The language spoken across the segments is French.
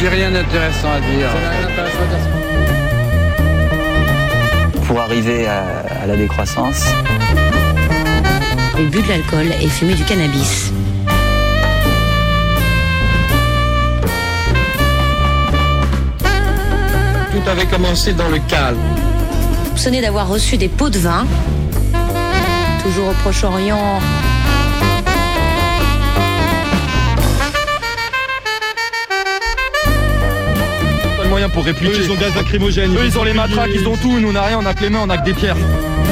J'ai rien d'intéressant à dire. Pour arriver à la décroissance. Il but de l'alcool et fumait du cannabis. Tout avait commencé dans le calme. Soupçonné d'avoir reçu des pots de vin. Toujours au Proche-Orient. Pas de moyens pour répliquer. Eux, ils ont gaz lacrymogène. Eux, ils ont les matraques, ils ont tout. Nous, on n'a rien, on a que les mains, on a que des pierres.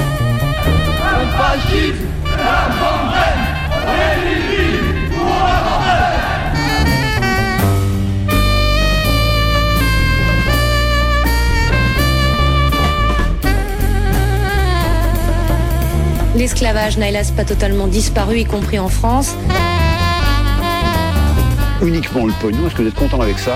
L'esclavage n'a hélas pas totalement disparu, y compris en France. Uniquement le pognon, est-ce que vous êtes content avec ça ?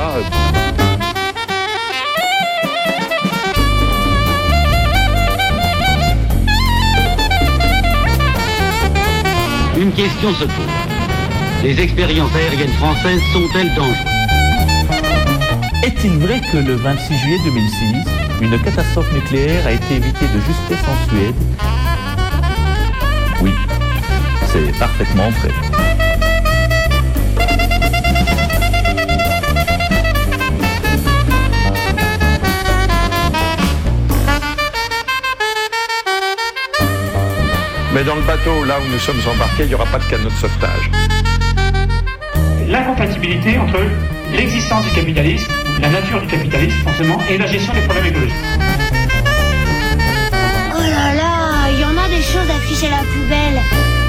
Une question se pose. Les expériences aériennes françaises sont-elles dangereuses ? Est-il vrai que le 26 juillet 2006, une catastrophe nucléaire a été évitée de justesse en Suède ? Oui, c'est parfaitement vrai. Mais dans le bateau, là où nous sommes embarqués, il n'y aura pas de canot de sauvetage. L'incompatibilité entre l'existence du capitalisme, la nature du capitalisme forcément, et la gestion des problèmes écologiques. Oh là là, il y en a des choses affichées à la poubelle.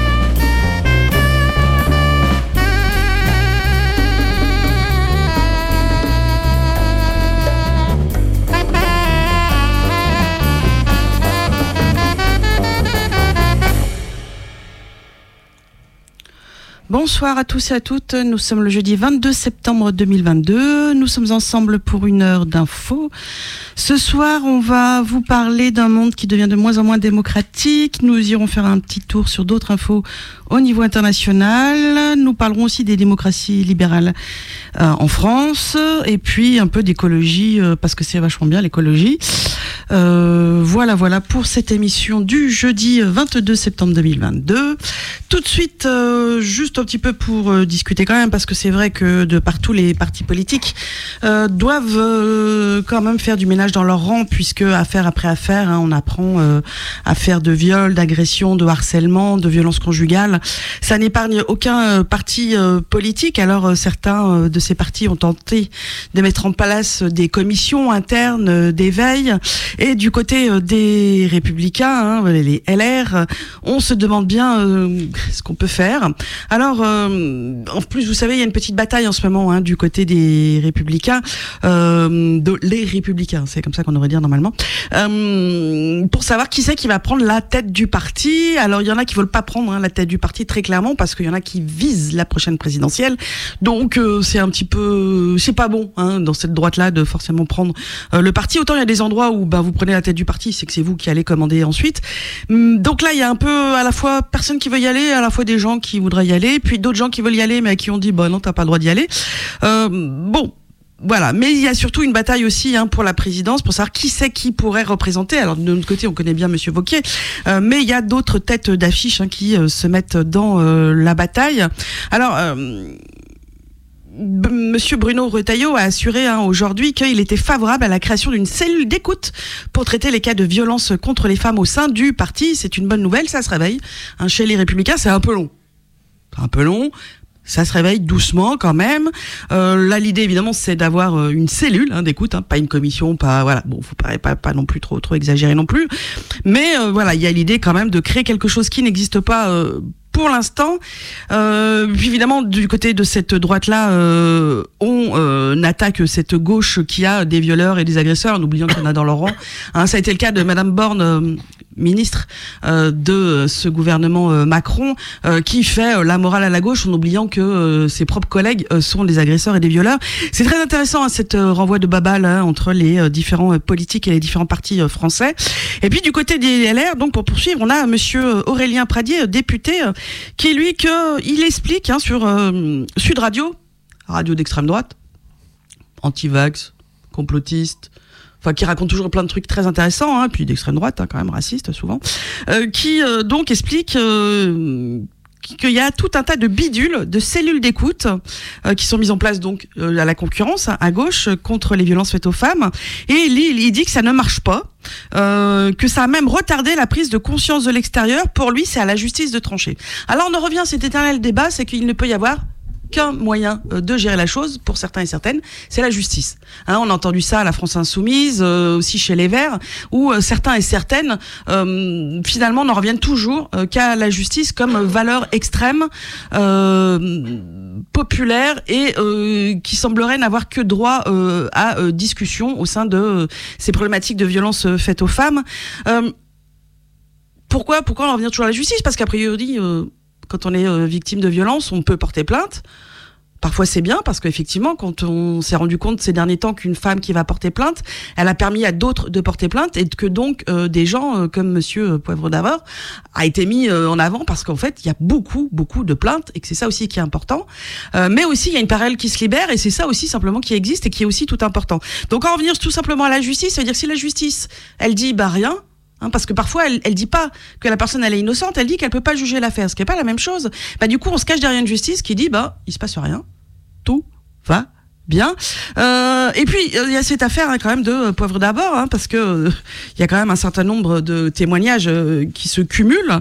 Bonsoir à tous et à toutes, nous sommes le jeudi 22 septembre 2022, nous sommes ensemble pour une heure d'infos. Ce soir, on va vous parler d'un monde qui devient de moins en moins démocratique, nous irons faire un petit tour sur d'autres infos au niveau international, nous parlerons aussi des démocraties libérales en France, et puis un peu d'écologie, parce que c'est vachement bien l'écologie. Voilà pour cette émission du jeudi 22 septembre 2022. Tout de suite, juste un petit peu pour discuter quand même, parce que c'est vrai que de partout les partis politiques doivent quand même faire du ménage dans leur rang, puisque affaire après affaire, on apprend affaires de viol, d'agression, de harcèlement, de violence conjugale. Ça n'épargne aucun parti politique. Alors certains de ces partis ont tenté de mettre en place des commissions internes d'éveil. Et du côté des Républicains, les LR, on se demande bien ce qu'on peut faire. Alors, en plus, vous savez, il y a une petite bataille en ce moment du côté des Républicains, les Républicains, c'est comme ça qu'on devrait dire normalement, pour savoir qui c'est qui va prendre la tête du parti. Alors, il y en a qui veulent pas prendre la tête du parti très clairement, parce qu'il y en a qui visent la prochaine présidentielle. Donc, c'est un petit peu, c'est pas bon dans cette droite-là de forcément prendre le parti. Autant il y a des endroits où vous prenez la tête du parti, c'est que c'est vous qui allez commander ensuite. Donc là, il y a un peu à la fois personne qui veut y aller, à la fois des gens qui voudraient y aller, puis d'autres gens qui veulent y aller, mais qui ont dit non, t'as pas le droit d'y aller. Voilà, mais il y a surtout une bataille aussi pour la présidence, pour savoir qui c'est qui pourrait représenter. Alors de notre côté, on connaît bien Monsieur Wauquiez, mais il y a d'autres têtes d'affiche qui se mettent dans la bataille. Alors Monsieur Bruno Retailleau a assuré aujourd'hui qu'il était favorable à la création d'une cellule d'écoute pour traiter les cas de violence contre les femmes au sein du parti. C'est une bonne nouvelle, ça se réveille. Chez les Républicains, c'est un peu long. Ça se réveille doucement quand même. Là, l'idée évidemment, c'est d'avoir une cellule d'écoute, pas une commission, pas voilà. Bon, faut pas non plus trop exagérer non plus. Mais il y a l'idée quand même de créer quelque chose qui n'existe pas. Pour l'instant, puis évidemment du côté de cette droite-là, on attaque cette gauche qui a des violeurs et des agresseurs, en oubliant qu'il y en a dans leur rang. Ça a été le cas de Madame Borne, ministre de ce gouvernement Macron, qui fait la morale à la gauche, en oubliant que ses propres collègues sont des agresseurs et des violeurs. C'est très intéressant cette renvoi de babal entre les différents politiques et les différents partis français. Et puis du côté des LR, donc pour poursuivre, on a Monsieur Aurélien Pradier, député, qui il explique sur Sud Radio, radio d'extrême droite, anti-vax, complotiste, enfin qui raconte toujours plein de trucs très intéressants, puis d'extrême droite, quand même raciste souvent, qui donc explique qu'il y a tout un tas de bidules, de cellules d'écoute qui sont mises en place donc à la concurrence, à gauche, contre les violences faites aux femmes. Et il dit que ça ne marche pas, que ça a même retardé la prise de conscience de l'extérieur. Pour lui, c'est à la justice de trancher. Alors on en revient à cet éternel débat, c'est qu'il ne peut y avoir qu'un moyen de gérer la chose pour certains et certaines, c'est la justice. On a entendu ça à la France Insoumise, aussi chez les Verts, où certains et certaines finalement n'en reviennent toujours qu'à la justice comme valeur extrême, populaire et qui semblerait n'avoir que droit à discussion au sein de ces problématiques de violence faites aux femmes. Pourquoi on en revient toujours à la justice ? Parce qu'a priori, quand on est victime de violence, on peut porter plainte. Parfois c'est bien parce qu'effectivement, quand on s'est rendu compte ces derniers temps qu'une femme qui va porter plainte, elle a permis à d'autres de porter plainte et que donc des gens comme Monsieur Poivre d'Avor a été mis en avant parce qu'en fait il y a beaucoup de plaintes et que c'est ça aussi qui est important. Mais aussi il y a une parole qui se libère et c'est ça aussi simplement qui existe et qui est aussi tout important. Donc en revenir tout simplement à la justice, ça veut dire que si la justice elle dit rien. Parce que parfois elle dit pas que la personne elle est innocente, elle dit qu'elle peut pas juger l'affaire, ce qui est pas la même chose. Du coup on se cache derrière une justice qui dit il se passe rien, tout va bien. Et puis il y a cette affaire quand même de Poivre d'Abord, parce que il y a quand même un certain nombre de témoignages qui se cumulent.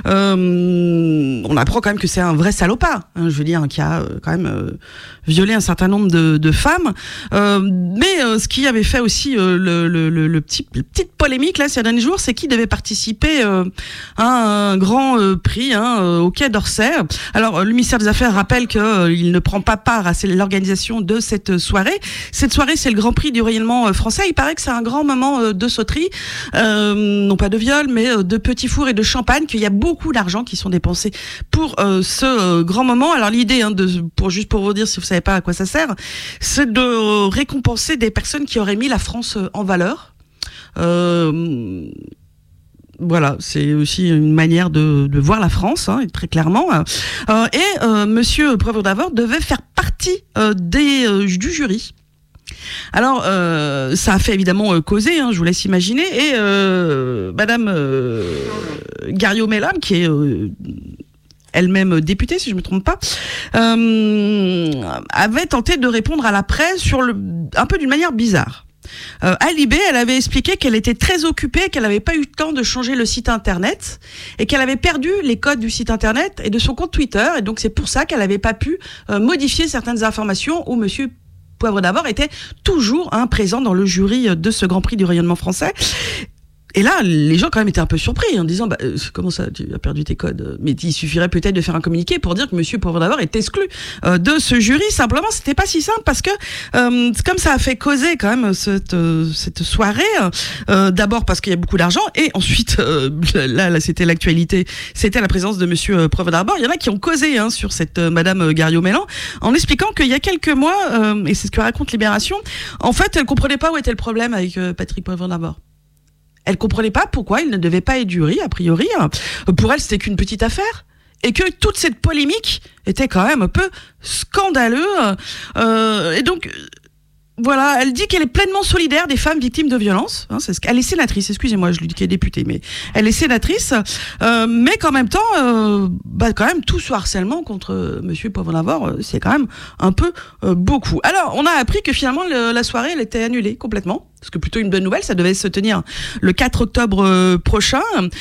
On apprend quand même que c'est un vrai salopard, je veux dire, qui a quand même violé un certain nombre de femmes. Mais ce qui avait fait aussi la petite polémique là ces derniers jours, c'est qu'il devait participer à un grand prix au Quai d'Orsay. Alors le ministère des Affaires rappelle qu'il ne prend pas part à l'organisation de cette soirée. Cette soirée, c'est le Grand Prix du rayonnement français. Il paraît que c'est un grand moment de sauterie, non pas de viol, mais de petits fours et de champagne, qu'il y a beaucoup d'argent qui sont dépensés pour ce grand moment. Alors l'idée, juste pour vous dire si vous savez pas à quoi ça sert, c'est de récompenser des personnes qui auraient mis la France en valeur. Voilà, c'est aussi une manière de voir la France, très clairement. Et Monsieur Poivre d'Avor devait faire partie du jury. Alors, ça a fait évidemment causer, je vous laisse imaginer. Et Madame Garriaud-Maylam, qui est elle-même députée, si je me trompe pas, avait tenté de répondre à la presse un peu d'une manière bizarre. À Libé, elle avait expliqué qu'elle était très occupée, qu'elle n'avait pas eu le temps de changer le site internet et qu'elle avait perdu les codes du site internet et de son compte Twitter, et donc c'est pour ça qu'elle n'avait pas pu modifier certaines informations où Monsieur Poivre d'Abord était toujours présent dans le jury de ce Grand Prix du rayonnement français. Et là, les gens quand même étaient un peu surpris en disant comment ça, tu as perdu tes codes? Mais il suffirait peut-être de faire un communiqué pour dire que Monsieur Poivre d'Abord est exclu de ce jury. Simplement, c'était pas si simple parce que comme ça a fait causer quand même cette soirée. D'abord parce qu'il y a beaucoup d'argent et ensuite là c'était l'actualité. C'était la présence de Monsieur Poivre d'Abord. Il y en a qui ont causé sur cette Madame Garriaud-Maylam en expliquant qu'il y a quelques mois et c'est ce que raconte Libération. En fait, elle comprenait pas où était le problème avec Patrick Poivre d'Abord. Elle comprenait pas pourquoi il ne devait pas être jury, a priori. Pour elle, c'était qu'une petite affaire. Et que toute cette polémique était quand même un peu scandaleux. Et donc, voilà, elle dit qu'elle est pleinement solidaire des femmes victimes de violences. Elle est sénatrice, excusez-moi, je lui dis qu'elle est députée, mais elle est sénatrice. Mais qu'en même temps, quand même, tout ce harcèlement contre Monsieur Poivre d'Abord, c'est quand même un peu beaucoup. Alors, on a appris que finalement, la soirée, elle était annulée complètement. Parce que plutôt une bonne nouvelle, ça devait se tenir le 4 octobre prochain.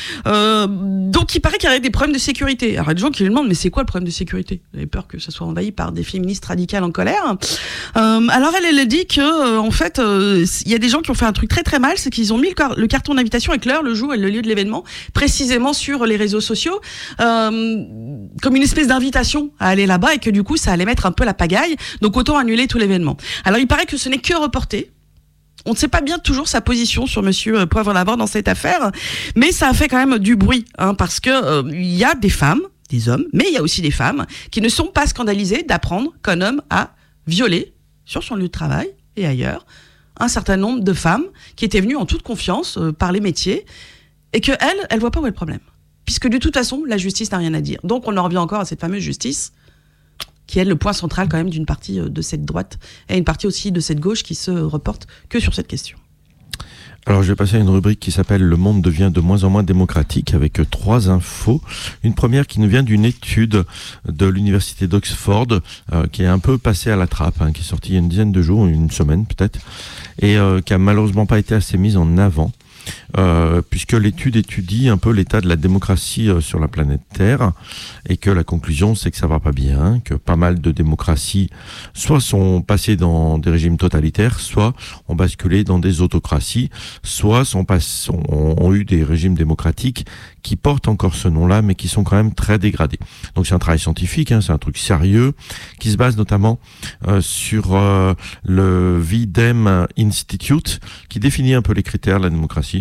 Donc il paraît qu'il y avait des problèmes de sécurité. Alors il y a des gens qui lui demandent, mais c'est quoi le problème de sécurité? Vous avez peur que ça soit envahi par des féministes radicales en colère. Alors elle dit que en fait, il y a des gens qui ont fait un truc très très mal, c'est qu'ils ont mis le carton d'invitation avec l'heure, le jour et le lieu de l'événement, précisément sur les réseaux sociaux, comme une espèce d'invitation à aller là-bas et que du coup ça allait mettre un peu la pagaille. Donc autant annuler tout l'événement. Alors il paraît que ce n'est que reporté. On ne sait pas bien toujours sa position sur Monsieur Poivre d'Abord dans cette affaire, mais ça a fait quand même du bruit, parce que il y a des femmes, des hommes, mais il y a aussi des femmes qui ne sont pas scandalisées d'apprendre qu'un homme a violé sur son lieu de travail et ailleurs un certain nombre de femmes qui étaient venues en toute confiance par les métiers et que elle voit pas où est le problème, puisque de toute façon la justice n'a rien à dire. Donc on en revient encore à cette fameuse justice qui est le point central quand même d'une partie de cette droite et une partie aussi de cette gauche qui se reporte que sur cette question. Alors je vais passer à une rubrique qui s'appelle « Le monde devient de moins en moins démocratique » avec 3 infos. Une première qui nous vient d'une étude de l'université d'Oxford qui est un peu passée à la trappe, qui est sortie il y a une dizaine de jours, une semaine peut-être, et qui a malheureusement pas été assez mise en avant. Puisque l'étude étudie un peu l'état de la démocratie sur la planète Terre et que la conclusion c'est que ça va pas bien, que pas mal de démocraties soit sont passées dans des régimes totalitaires, soit ont basculé dans des autocraties, soit ont eu des régimes démocratiques qui portent encore ce nom-là mais qui sont quand même très dégradés. Donc c'est un travail scientifique, c'est un truc sérieux qui se base notamment sur le Videm Institute qui définit un peu les critères de la démocratie.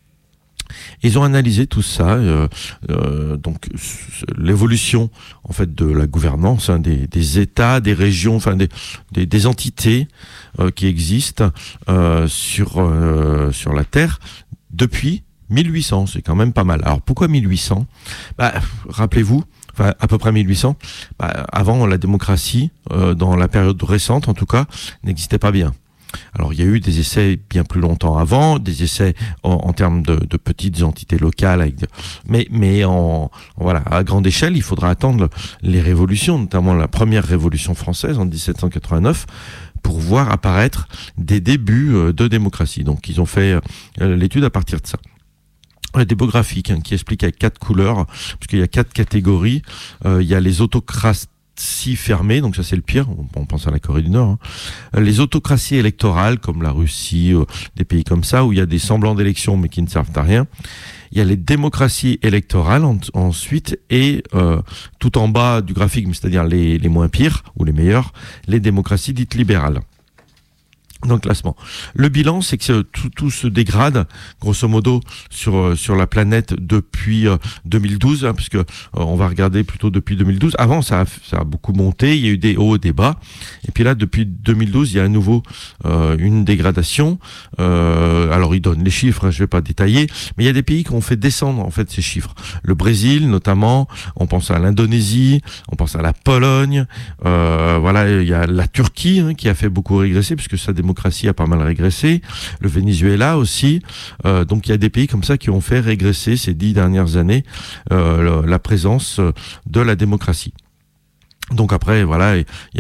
Ils ont analysé tout ça, donc l'évolution en fait de la gouvernance des États, des régions, enfin des entités qui existent sur la Terre depuis 1800. C'est quand même pas mal. Alors pourquoi 1800 ? Rappelez-vous. Enfin, à peu près 1800. Avant, la démocratie, dans la période récente en tout cas, n'existait pas bien. Alors il y a eu des essais bien plus longtemps avant, des essais en termes de petites entités locales, mais voilà, à grande échelle, il faudra attendre les révolutions, notamment la première révolution française en 1789, pour voir apparaître des débuts de démocratie. Donc ils ont fait l'étude à partir de ça. Démographique, qui explique avec 4 couleurs, parce qu'il y a 4 catégories. Il y a les autocraties fermées, donc ça c'est le pire, on pense à la Corée du Nord, les autocraties électorales comme la Russie, des pays comme ça où il y a des semblants d'élections mais qui ne servent à rien. Il y a les démocraties électorales ensuite et tout en bas du graphique, c'est-à-dire les moins pires ou les meilleures, les démocraties dites libérales. Dans le classement. Le bilan, c'est que tout se dégrade, grosso modo, sur la planète depuis 2012, puisque on va regarder plutôt depuis 2012. Avant, ça a beaucoup monté, il y a eu des hauts et des bas. Et puis là, depuis 2012, il y a à nouveau une dégradation. Alors, ils donnent les chiffres, je vais pas détailler, mais il y a des pays qui ont fait descendre en fait ces chiffres. Le Brésil, notamment, on pense à l'Indonésie, on pense à la Pologne. Voilà, il y a la Turquie qui a fait beaucoup régresser, puisque sa démocratie a pas mal régressé, le Venezuela aussi, donc il y a des pays comme ça qui ont fait régresser ces 10 dernières années la présence de la démocratie. Donc après, voilà,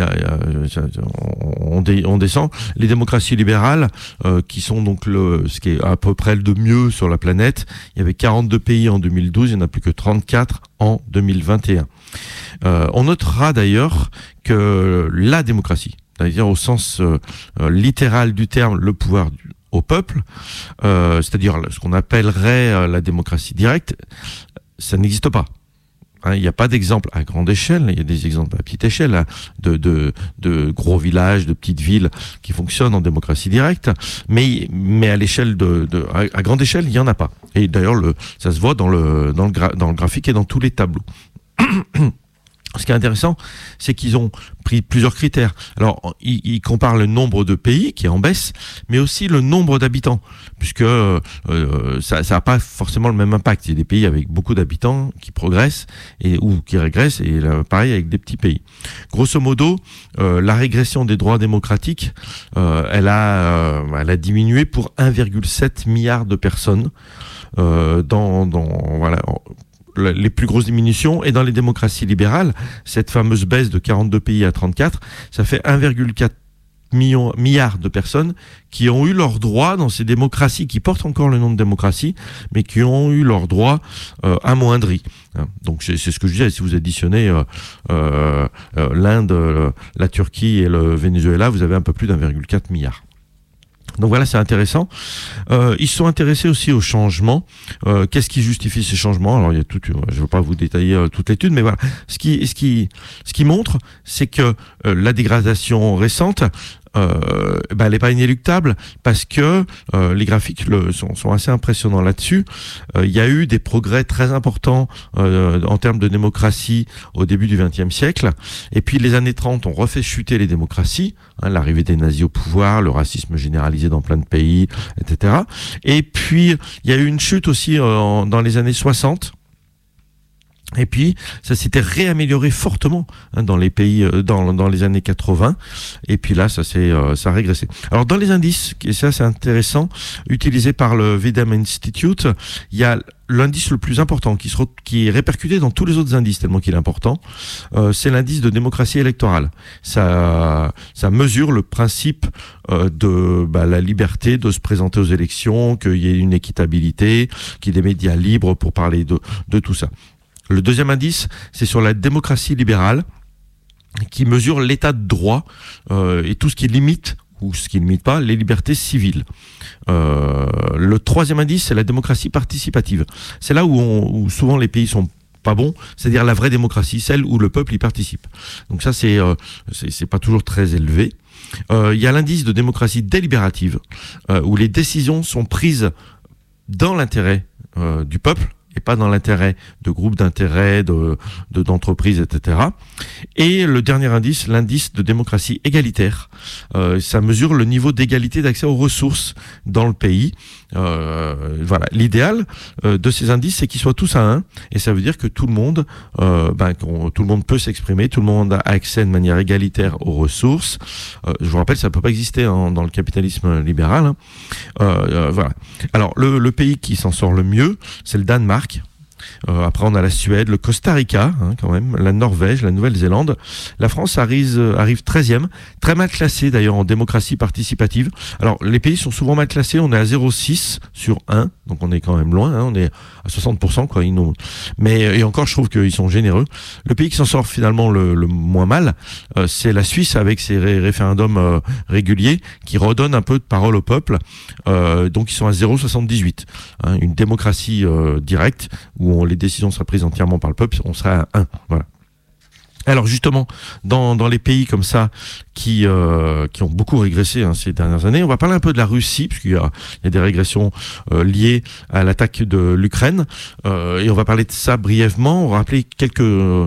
on descend. Les démocraties libérales, qui sont donc ce qui est à peu près le de mieux sur la planète, il y avait 42 pays en 2012, il n'y en a plus que 34 en 2021. On notera d'ailleurs que la démocratie, c'est-à-dire au sens littéral du terme, le pouvoir au peuple, c'est-à-dire ce qu'on appellerait la démocratie directe, ça n'existe pas. Il n'y a pas d'exemple à grande échelle, il y a des exemples à petite échelle de gros villages, de petites villes qui fonctionnent en démocratie directe, mais à l'échelle à grande échelle, il n'y en a pas. Et d'ailleurs, ça se voit dans le graphique et dans tous les tableaux. Ce qui est intéressant, c'est qu'ils ont pris plusieurs critères. Alors, ils comparent le nombre de pays qui est en baisse, mais aussi le nombre d'habitants, puisque ça n'a pas forcément le même impact. Il y a des pays avec beaucoup d'habitants qui progressent ou qui régressent, et pareil avec des petits pays. Grosso modo, la régression des droits démocratiques, elle a diminué pour 1,7 milliard de personnes voilà. Les plus grosses diminutions, et dans les démocraties libérales, cette fameuse baisse de 42 pays à 34, ça fait 1,4 milliard de personnes qui ont eu leurs droits dans ces démocraties, qui portent encore le nom de démocratie, mais qui ont eu leurs droits amoindris. Donc c'est ce que je disais, si vous additionnez l'Inde, la Turquie et le Venezuela, vous avez un peu plus d'1,4 milliard. Donc voilà, c'est intéressant. Ils se sont intéressés aussi aux changements. Qu'est-ce qui justifie ces changements ? Alors il y a je ne veux pas vous détailler toute l'étude, mais voilà. Ce qui montre, c'est que la dégradation récente, elle n'est pas inéluctable, parce que les graphiques sont assez impressionnants là-dessus. Il y a eu des progrès très importants en termes de démocratie au début du XXe siècle, et puis les années 30 ont refait chuter les démocraties, l'arrivée des nazis au pouvoir, le racisme généralisé dans plein de pays, etc. Et puis il y a eu une chute aussi dans les années 60, Et puis, ça s'était réamélioré fortement dans les pays, dans les années 80. Et puis là, ça a régressé. Alors, dans les indices, et ça c'est intéressant, utilisés par le Videm Institute, il y a l'indice le plus important qui est répercuté dans tous les autres indices tellement qu'il est important. C'est l'indice de démocratie électorale. Ça mesure le principe de la liberté de se présenter aux élections, qu'il y ait une équitabilité, qu'il y ait des médias libres pour parler de tout ça. Le deuxième indice, c'est sur la démocratie libérale, qui mesure l'état de droit et tout ce qui limite, ou ce qui ne limite pas, les libertés civiles. Le troisième indice, c'est la démocratie participative. C'est là où souvent les pays sont pas bons, c'est-à-dire la vraie démocratie, celle où le peuple y participe. Donc ça, c'est pas toujours très élevé. Il y a l'indice de démocratie délibérative, où les décisions sont prises dans l'intérêt du peuple, et pas dans l'intérêt de groupes d'intérêts, d'entreprises, etc. Et le dernier indice, l'indice de démocratie égalitaire. Ça mesure le niveau d'égalité d'accès aux ressources dans le pays. Voilà. L'idéal de ces indices, c'est qu'ils soient tous à 1, et ça veut dire que tout le monde, tout le monde peut s'exprimer, tout le monde a accès de manière égalitaire aux ressources. Je vous rappelle, ça peut pas exister dans le capitalisme libéral. Voilà. Alors, le pays qui s'en sort le mieux, c'est le Danemark. Après, on a la Suède, le Costa Rica, quand même, la Norvège, la Nouvelle-Zélande. La France arrive 13e, très mal classée d'ailleurs en démocratie participative. Alors, les pays sont souvent mal classés, on est à 0,6 sur 1, donc on est quand même loin, on est à 60%, quoi. Mais, et encore, je trouve qu'ils sont généreux. Le pays qui s'en sort finalement le moins mal, c'est la Suisse avec ses référendums réguliers, qui redonnent un peu de parole au peuple. Donc, ils sont à 0,78. Une démocratie directe, où les décisions seraient prises entièrement par le peuple, on serait à 1. Voilà. Alors justement, dans les pays comme ça qui ont beaucoup régressé ces dernières années, on va parler un peu de la Russie, puisqu'il y a des régressions liées à l'attaque de l'Ukraine, et on va parler de ça brièvement. On va rappeler quelques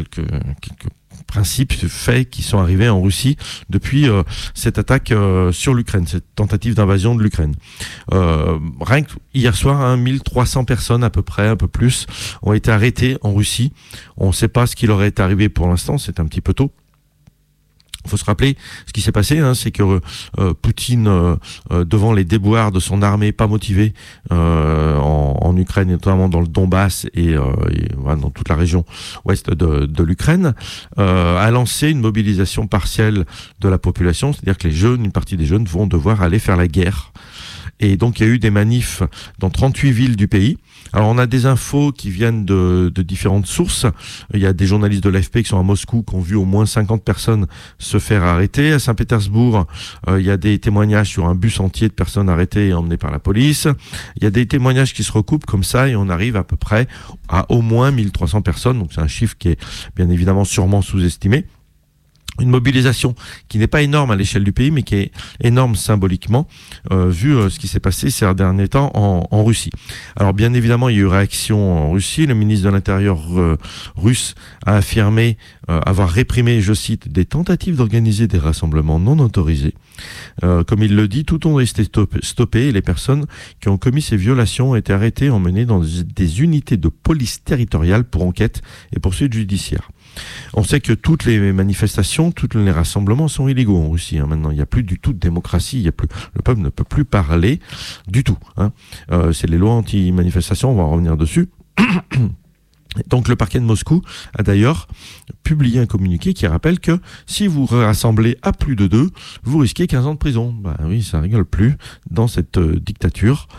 principes, faits qui sont arrivés en Russie depuis cette attaque sur l'Ukraine, cette tentative d'invasion de l'Ukraine. Rien que hier soir, 1300 personnes à peu près, un peu plus, ont été arrêtées en Russie. On ne sait pas ce qui leur est arrivé pour l'instant, c'est un petit peu tôt. Il faut se rappeler ce qui s'est passé, c'est que Poutine, devant les déboires de son armée pas motivée en Ukraine, et notamment dans le Donbass et dans toute la région ouest de l'Ukraine, a lancé une mobilisation partielle de la population, c'est-à-dire que une partie des jeunes vont devoir aller faire la guerre. Et donc, il y a eu des manifs dans 38 villes du pays. Alors, on a des infos qui viennent de différentes sources. Il y a des journalistes de l'AFP qui sont à Moscou, qui ont vu au moins 50 personnes se faire arrêter. À Saint-Pétersbourg, il y a des témoignages sur un bus entier de personnes arrêtées et emmenées par la police. Il y a des témoignages qui se recoupent comme ça, et on arrive à peu près à au moins 1300 personnes. Donc, c'est un chiffre qui est bien évidemment sûrement sous-estimé. Une mobilisation qui n'est pas énorme à l'échelle du pays, mais qui est énorme symboliquement, vu ce qui s'est passé ces derniers temps en Russie. Alors bien évidemment, il y a eu réaction en Russie. Le ministre de l'Intérieur russe a affirmé avoir réprimé, je cite, des tentatives d'organiser des rassemblements non autorisés. Comme il le dit, tout ont été stoppé et les personnes qui ont commis ces violations ont été arrêtées, emmenées dans des unités de police territoriale pour enquête et poursuite judiciaire. On sait que toutes les manifestations, tous les rassemblements sont illégaux en Russie. Maintenant, il n'y a plus du tout de démocratie. Le peuple ne peut plus parler du tout. C'est les lois anti-manifestation. On va revenir dessus. Donc, le parquet de Moscou a d'ailleurs publié un communiqué qui rappelle que si vous rassemblez à plus de 2, vous risquez 15 ans de prison. Bah oui, ça rigole plus dans cette dictature.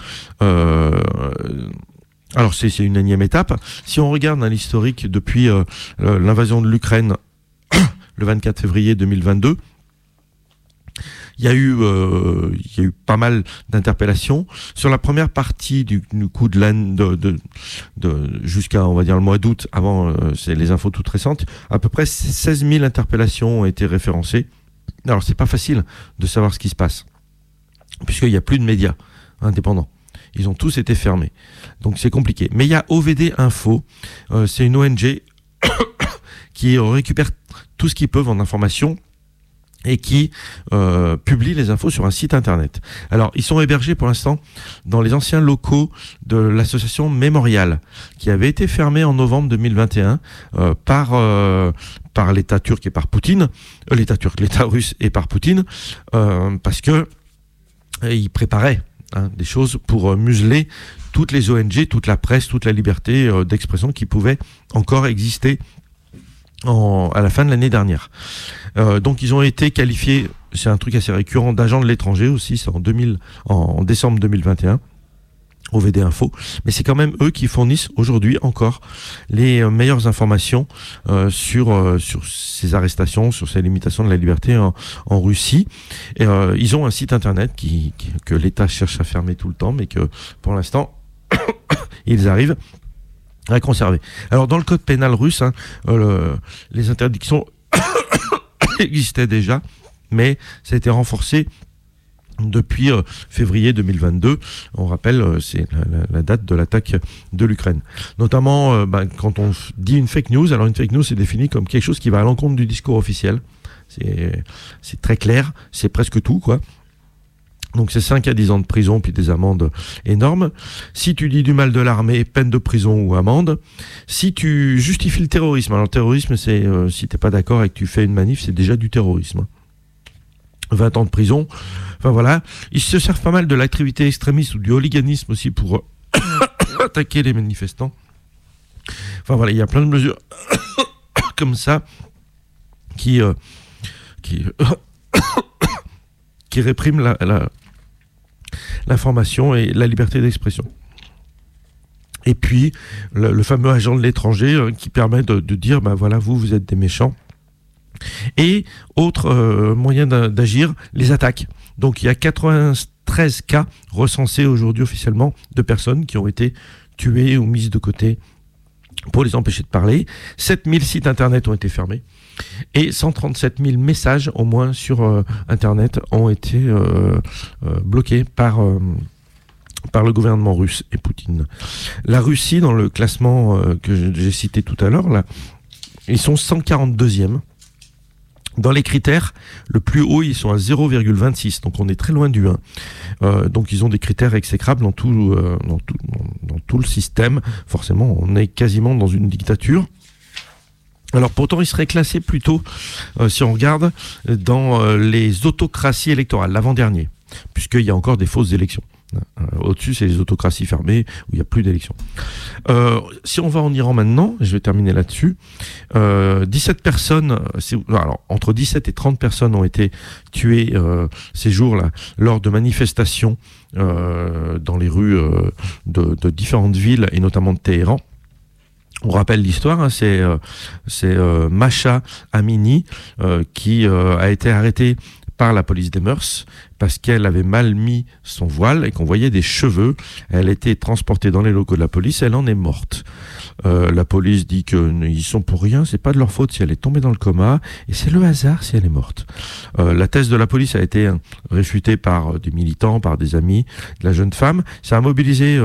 Alors c'est une énième étape. Si on regarde l'historique depuis l'invasion de l'Ukraine le 24 février 2022, il y a eu pas mal d'interpellations sur la première partie du coup de l'année jusqu'à, on va dire, le mois d'août. Avant, c'est les infos toutes récentes. À peu près 16 000 interpellations ont été référencées. Alors c'est pas facile de savoir ce qui se passe, puisqu'il n'y a plus de médias indépendants. Ils ont tous été fermés. Donc c'est compliqué. Mais il y a OVD Info, c'est une ONG qui récupère tout ce qu'ils peuvent en information et qui publie les infos sur un site internet. Alors, ils sont hébergés pour l'instant dans les anciens locaux de l'association Mémorial, qui avait été fermée en novembre 2021 par l'État turc et par Poutine, l'État russe et par Poutine, parce que ils préparaient des choses pour museler toutes les ONG, toute la presse, toute la liberté d'expression qui pouvait encore exister à la fin de l'année dernière. Donc ils ont été qualifiés, c'est un truc assez récurrent, d'agents de l'étranger aussi, c'est en décembre 2021 au VD Info, mais c'est quand même eux qui fournissent aujourd'hui encore les meilleures informations sur ces arrestations, sur ces limitations de la liberté en Russie. Et, ils ont un site internet que l'État cherche à fermer tout le temps, mais que pour l'instant ils arrivent à conserver. Alors dans le code pénal russe, les interdictions existaient déjà, mais ça a été renforcé depuis février 2022. On rappelle, c'est la date de l'attaque de l'Ukraine. Notamment, quand on dit une fake news, alors une fake news c'est défini comme quelque chose qui va à l'encontre du discours officiel. C'est très clair, c'est presque tout, quoi. Donc c'est 5 à 10 ans de prison, puis des amendes énormes. Si tu dis du mal de l'armée, peine de prison ou amende. Si tu justifies le terrorisme, alors le terrorisme, c'est si t'es pas d'accord et que tu fais une manif, c'est déjà du terrorisme. 20 ans de prison. Enfin voilà, ils se servent pas mal de l'activité extrémiste ou du hooliganisme aussi pour attaquer les manifestants. Enfin voilà, il y a plein de mesures comme ça qui répriment l'information et la liberté d'expression. Et puis le fameux agent de l'étranger qui permet de dire voilà, vous êtes des méchants. Et autre moyen d'agir, les attaques. Donc il y a 93 cas recensés aujourd'hui officiellement de personnes qui ont été tuées ou mises de côté pour les empêcher de parler. 7000 sites internet ont été fermés et 137 000 messages au moins sur internet ont été bloqués par le gouvernement russe et Poutine. La Russie, dans le classement que j'ai cité tout à l'heure, là, ils sont 142e. Dans les critères, le plus haut, ils sont à 0,26, donc on est très loin du 1. Donc ils ont des critères exécrables dans tout le système. Forcément, on est quasiment dans une dictature. Alors pourtant, ils seraient classés plutôt, si on regarde, dans les autocraties électorales, l'avant-dernier, puisqu'il y a encore des fausses élections. Au-dessus, c'est les autocraties fermées où il n'y a plus d'élections. Si on va en Iran maintenant, je vais terminer là-dessus, 17 personnes, alors entre 17 et 30 personnes ont été tuées ces jours-là lors de manifestations dans les rues de différentes villes et notamment de Téhéran. On rappelle l'histoire, c'est Masha Amini qui a été arrêtée par la police des mœurs parce qu'elle avait mal mis son voile et qu'on voyait des cheveux. Elle était transportée dans les locaux de la police, elle en est morte. La police dit qu'ils sont pour rien, c'est pas de leur faute si elle est tombée dans le coma et c'est le hasard si elle est morte. La thèse de la police a été réfutée par des militants, par des amis de la jeune femme. Ça a mobilisé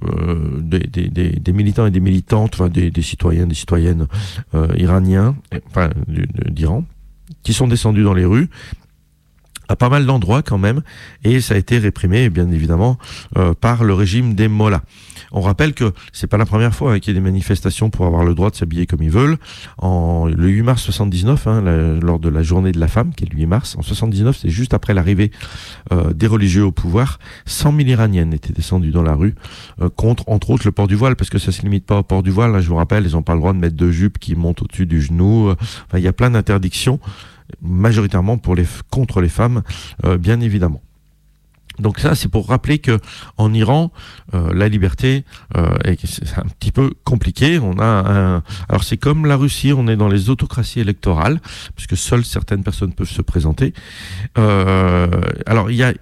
des militants et des militantes, enfin des citoyens, des citoyennes iraniens, enfin d'Iran, qui sont descendus dans les rues à pas mal d'endroits quand même, et ça a été réprimé bien évidemment par le régime des mollahs. On rappelle que c'est pas la première fois qu'il y a des manifestations pour avoir le droit de s'habiller comme ils veulent. Le 8 mars 79, lors de la journée de la femme, qui est le 8 mars, en 79, c'est juste après l'arrivée des religieux au pouvoir, 100 000 Iraniennes étaient descendues dans la rue contre, entre autres, le port du voile, parce que ça se limite pas au port du voile. Là, je vous rappelle, ils n'ont pas le droit de mettre de jupe qui monte au-dessus du genou. Enfin, il y a plein d'interdictions, majoritairement contre les femmes, bien évidemment. Donc ça, c'est pour rappeler que en Iran, la liberté c'est un petit peu compliqué. Alors c'est comme la Russie, on est dans les autocraties électorales, puisque seules certaines personnes peuvent se présenter. Alors il y a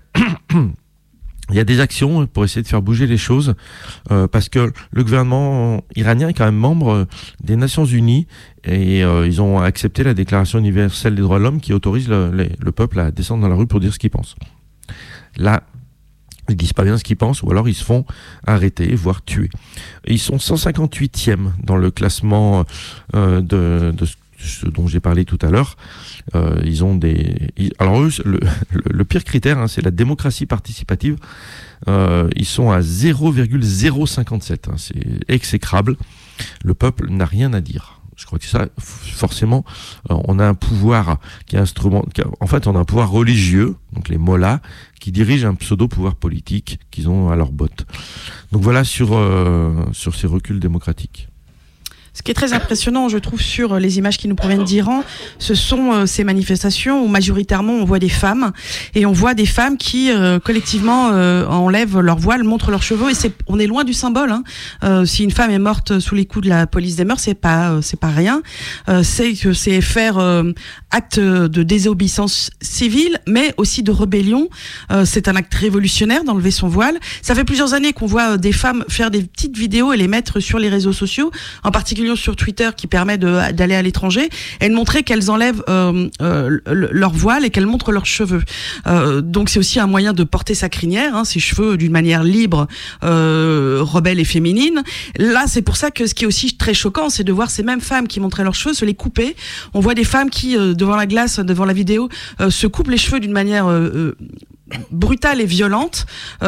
il y a des actions pour essayer de faire bouger les choses, parce que le gouvernement iranien est quand même membre des Nations Unies et ils ont accepté la Déclaration universelle des droits de l'homme qui autorise le peuple à descendre dans la rue pour dire ce qu'il pense. Là, ils disent pas bien ce qu'ils pensent, ou alors ils se font arrêter, voire tuer. Et ils sont 158e dans le classement de ce dont j'ai parlé tout à l'heure. Ils ont alors eux, le pire critère, c'est la démocratie participative. Ils sont à 0,057. C'est exécrable. Le peuple n'a rien à dire. Je crois que ça, forcément, on a un pouvoir on a un pouvoir religieux, donc les mollahs, qui dirigent un pseudo-pouvoir politique qu'ils ont à leur botte. Donc voilà sur ces reculs démocratiques. Ce qui est très impressionnant, je trouve, sur les images qui nous proviennent d'Iran, ce sont ces manifestations où majoritairement on voit des femmes, et on voit des femmes qui collectivement enlèvent leur voile, montrent leurs cheveux, et on est loin du symbole. Si une femme est morte sous les coups de la police des mœurs, c'est pas rien. C'est faire acte de désobéissance civile, mais aussi de rébellion. C'est un acte révolutionnaire d'enlever son voile. Ça fait plusieurs années qu'on voit des femmes faire des petites vidéos et les mettre sur les réseaux sociaux, en particulier sur Twitter, qui permet d'aller à l'étranger et de montrer qu'elles enlèvent leur voile et qu'elles montrent leurs cheveux. Donc c'est aussi un moyen de porter sa crinière, ses cheveux d'une manière libre, rebelle et féminine. Là, c'est pour ça que ce qui est aussi très choquant, c'est de voir ces mêmes femmes qui montraient leurs cheveux se les couper. On voit des femmes qui, devant la glace, devant la vidéo, se coupent les cheveux d'une manière brutale et violente.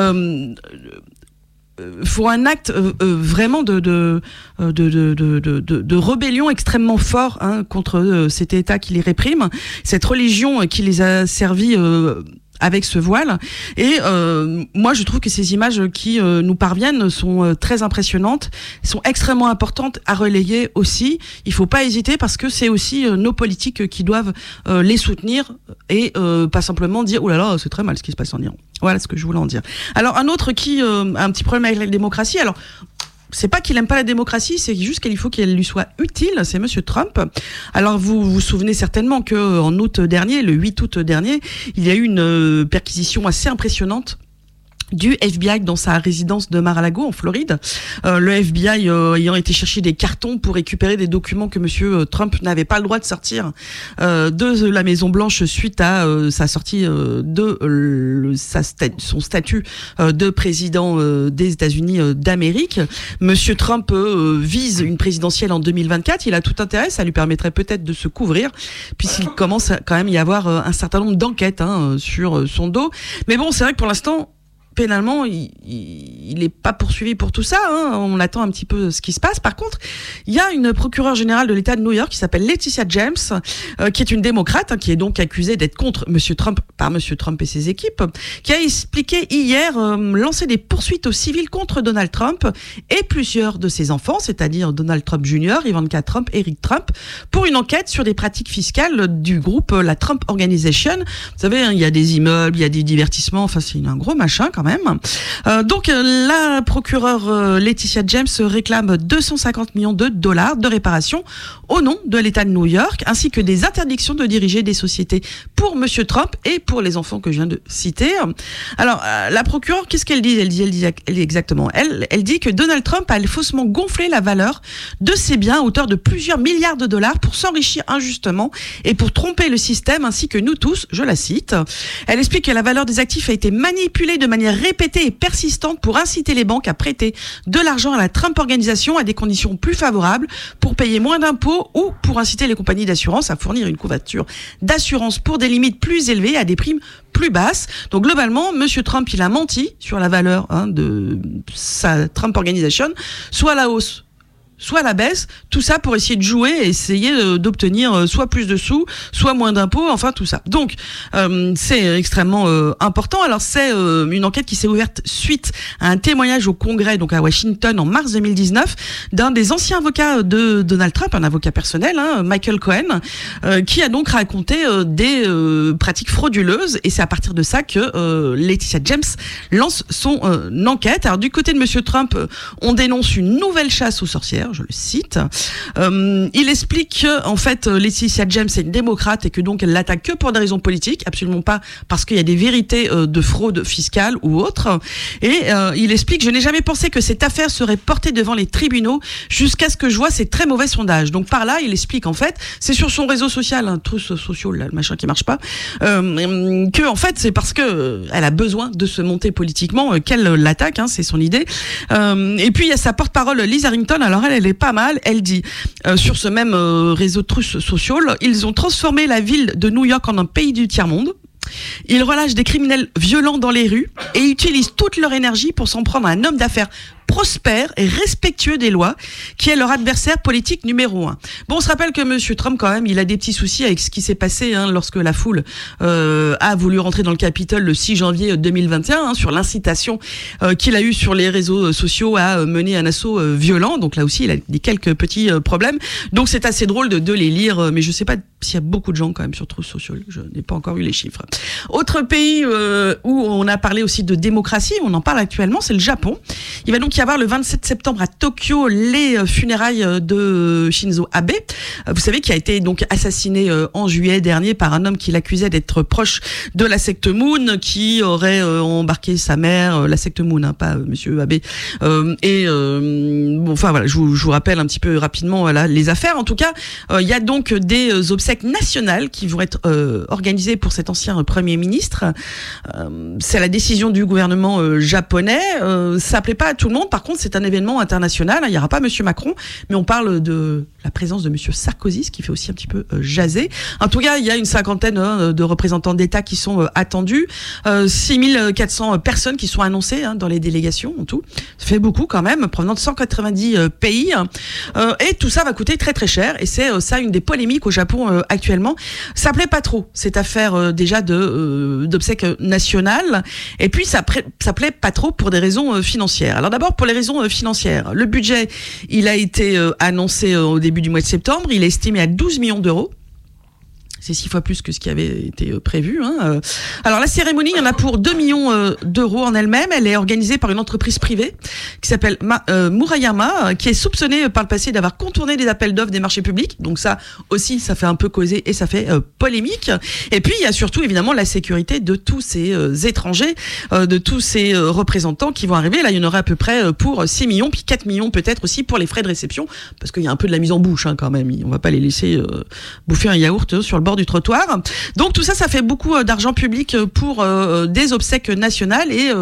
Faut un acte vraiment de rébellion extrêmement fort contre cet État qui les réprime, cette religion qui les a servis avec ce voile. Et moi, je trouve que ces images qui nous parviennent sont très impressionnantes, sont extrêmement importantes à relayer aussi. Il faut pas hésiter, parce que c'est aussi nos politiques qui doivent les soutenir et pas simplement dire « Oh là là, c'est très mal ce qui se passe en Iran ». Voilà ce que je voulais en dire. Alors, un autre qui a un petit problème avec la démocratie, alors c'est pas qu'il aime pas la démocratie, c'est juste qu'il faut qu'elle lui soit utile, c'est Monsieur Trump. Alors vous vous souvenez certainement que en août dernier, le 8 août dernier, il y a eu une perquisition assez impressionnante du FBI dans sa résidence de Mar-a-Lago en Floride. Le FBI ayant été chercher des cartons pour récupérer des documents que Monsieur Trump n'avait pas le droit de sortir de la Maison Blanche suite à sa sortie de son statut de président des États-Unis d'Amérique. Monsieur Trump vise une présidentielle en 2024. Il a tout intérêt, ça lui permettrait peut-être de se couvrir, puisqu'il commence à quand même y avoir un certain nombre d'enquêtes sur son dos. Mais bon, c'est vrai que pour l'instant, pénalement, il n'est pas poursuivi pour tout ça. On attend un petit peu ce qui se passe. Par contre, il y a une procureure générale de l'État de New York qui s'appelle Letitia James, qui est une démocrate, qui est donc accusée d'être contre Monsieur Trump par Monsieur Trump et ses équipes, qui a expliqué hier lancer des poursuites au civil contre Donald Trump et plusieurs de ses enfants, c'est-à-dire Donald Trump Jr., Ivanka Trump, Eric Trump, pour une enquête sur des pratiques fiscales du groupe la Trump Organization. Vous savez, il y a des immeubles, il y a des divertissements, enfin c'est un gros machin quand même. Donc la procureure Letitia James réclame 250 millions de dollars de réparation au nom de l'État de New York, ainsi que des interdictions de diriger des sociétés pour Monsieur Trump et pour les enfants que je viens de citer. Alors la procureure, qu'est-ce qu'elle dit ? Elle dit exactement. Elle dit que Donald Trump a faussement gonflé la valeur de ses biens à hauteur de plusieurs milliards de dollars pour s'enrichir injustement et pour tromper le système ainsi que nous tous, je la cite. Elle explique que la valeur des actifs a été manipulée de manière répétée et persistante pour inciter les banques à prêter de l'argent à la Trump Organisation à des conditions plus favorables pour payer moins d'impôts ou pour inciter les compagnies d'assurance à fournir une couverture d'assurance pour des limites plus élevées à des primes plus basses. Donc globalement, Monsieur Trump, il a menti sur la valeur de sa Trump Organization, soit à la hausse, soit à la baisse, tout ça pour essayer de jouer et essayer d'obtenir soit plus de sous, soit moins d'impôts, enfin tout ça. Donc c'est extrêmement important. Alors c'est une enquête qui s'est ouverte suite à un témoignage au Congrès, donc à Washington en mars 2019, d'un des anciens avocats de Donald Trump, un avocat personnel, Michael Cohen, qui a donc raconté des pratiques frauduleuses, et c'est à partir de ça que Letitia James lance son enquête. Alors du côté de Monsieur Trump, on dénonce une nouvelle chasse aux sorcières, je le cite. Il explique que, en fait, Letitia James est une démocrate et que donc elle l'attaque que pour des raisons politiques, absolument pas parce qu'il y a des vérités de fraude fiscale ou autre. Et il explique: je n'ai jamais pensé que cette affaire serait portée devant les tribunaux jusqu'à ce que je vois ces très mauvais sondages. Donc par là, il explique, en fait, c'est sur son réseau social, truc social, là, le machin qui marche pas, que en fait c'est parce que elle a besoin de se monter politiquement qu'elle l'attaque, c'est son idée. Et puis il y a sa porte-parole Liz Harrington. Alors elle elle est pas mal. Elle dit, sur ce même réseau de trucs sociaux, ils ont transformé la ville de New York en un pays du tiers-monde. Ils relâchent des criminels violents dans les rues et utilisent toute leur énergie pour s'en prendre à un homme d'affaires prospère et respectueux des lois, qui est leur adversaire politique numéro 1. Bon, on se rappelle que Monsieur Trump, quand même, il a des petits soucis avec ce qui s'est passé lorsque la foule a voulu rentrer dans le Capitole le 6 janvier 2021, sur l'incitation qu'il a eue sur les réseaux sociaux à mener un assaut violent. Donc là aussi, il a des quelques petits problèmes. Donc c'est assez drôle de les lire, mais je sais pas s'il y a beaucoup de gens quand même sur Truth Social. Je n'ai pas encore eu les chiffres. Autre pays où on a parlé aussi de démocratie, on en parle actuellement, c'est le Japon. Il va donc y avoir le 27 septembre à Tokyo les funérailles de Shinzo Abe. Vous savez, qui a été donc assassiné en juillet dernier par un homme qui l'accusait d'être proche de la secte Moon, qui aurait embarqué sa mère, la secte Moon, pas Monsieur Abe. Bon, enfin voilà, je vous rappelle un petit peu rapidement les affaires. En tout cas, il y a donc des obsèques nationales qui vont être organisées pour cet ancien Premier ministre. C'est la décision du gouvernement japonais. Ça plaît pas à tout le monde. Par contre, c'est un événement international. Il n'y aura pas Monsieur Macron, mais on parle de la présence de Monsieur Sarkozy, ce qui fait aussi un petit peu jaser. En tout cas, il y a une cinquantaine de représentants d'État qui sont attendus. 6400 personnes qui sont annoncées dans les délégations en tout. Ça fait beaucoup quand même, provenant de 190 pays. Et tout ça va coûter très très cher. Et c'est ça une des polémiques au Japon actuellement. Ça plaît pas trop, cette affaire déjà d'obsèques nationales. Et puis ça plaît pas trop pour des raisons financières. Alors d'abord, pour les raisons financières. Le budget, il a été annoncé au début du mois de septembre. Il est estimé à 12 millions d'euros. C'est 6 fois plus que ce qui avait été prévu. Alors la cérémonie, il y en a pour 2 millions d'euros en elle-même. Elle est organisée par une entreprise privée qui s'appelle Murayama, qui est soupçonnée par le passé d'avoir contourné les appels d'offres des marchés publics. Donc ça aussi, ça fait un peu causer et ça fait polémique. Et puis il y a surtout évidemment la sécurité de tous ces étrangers, de tous ces représentants qui vont arriver. Là, il y en aura à peu près pour 6 millions, puis 4 millions peut-être aussi pour les frais de réception, parce qu'il y a un peu de la mise en bouche quand même. On va pas les laisser bouffer un yaourt sur le bord du trottoir. Donc tout ça, ça fait beaucoup d'argent public pour des obsèques nationales et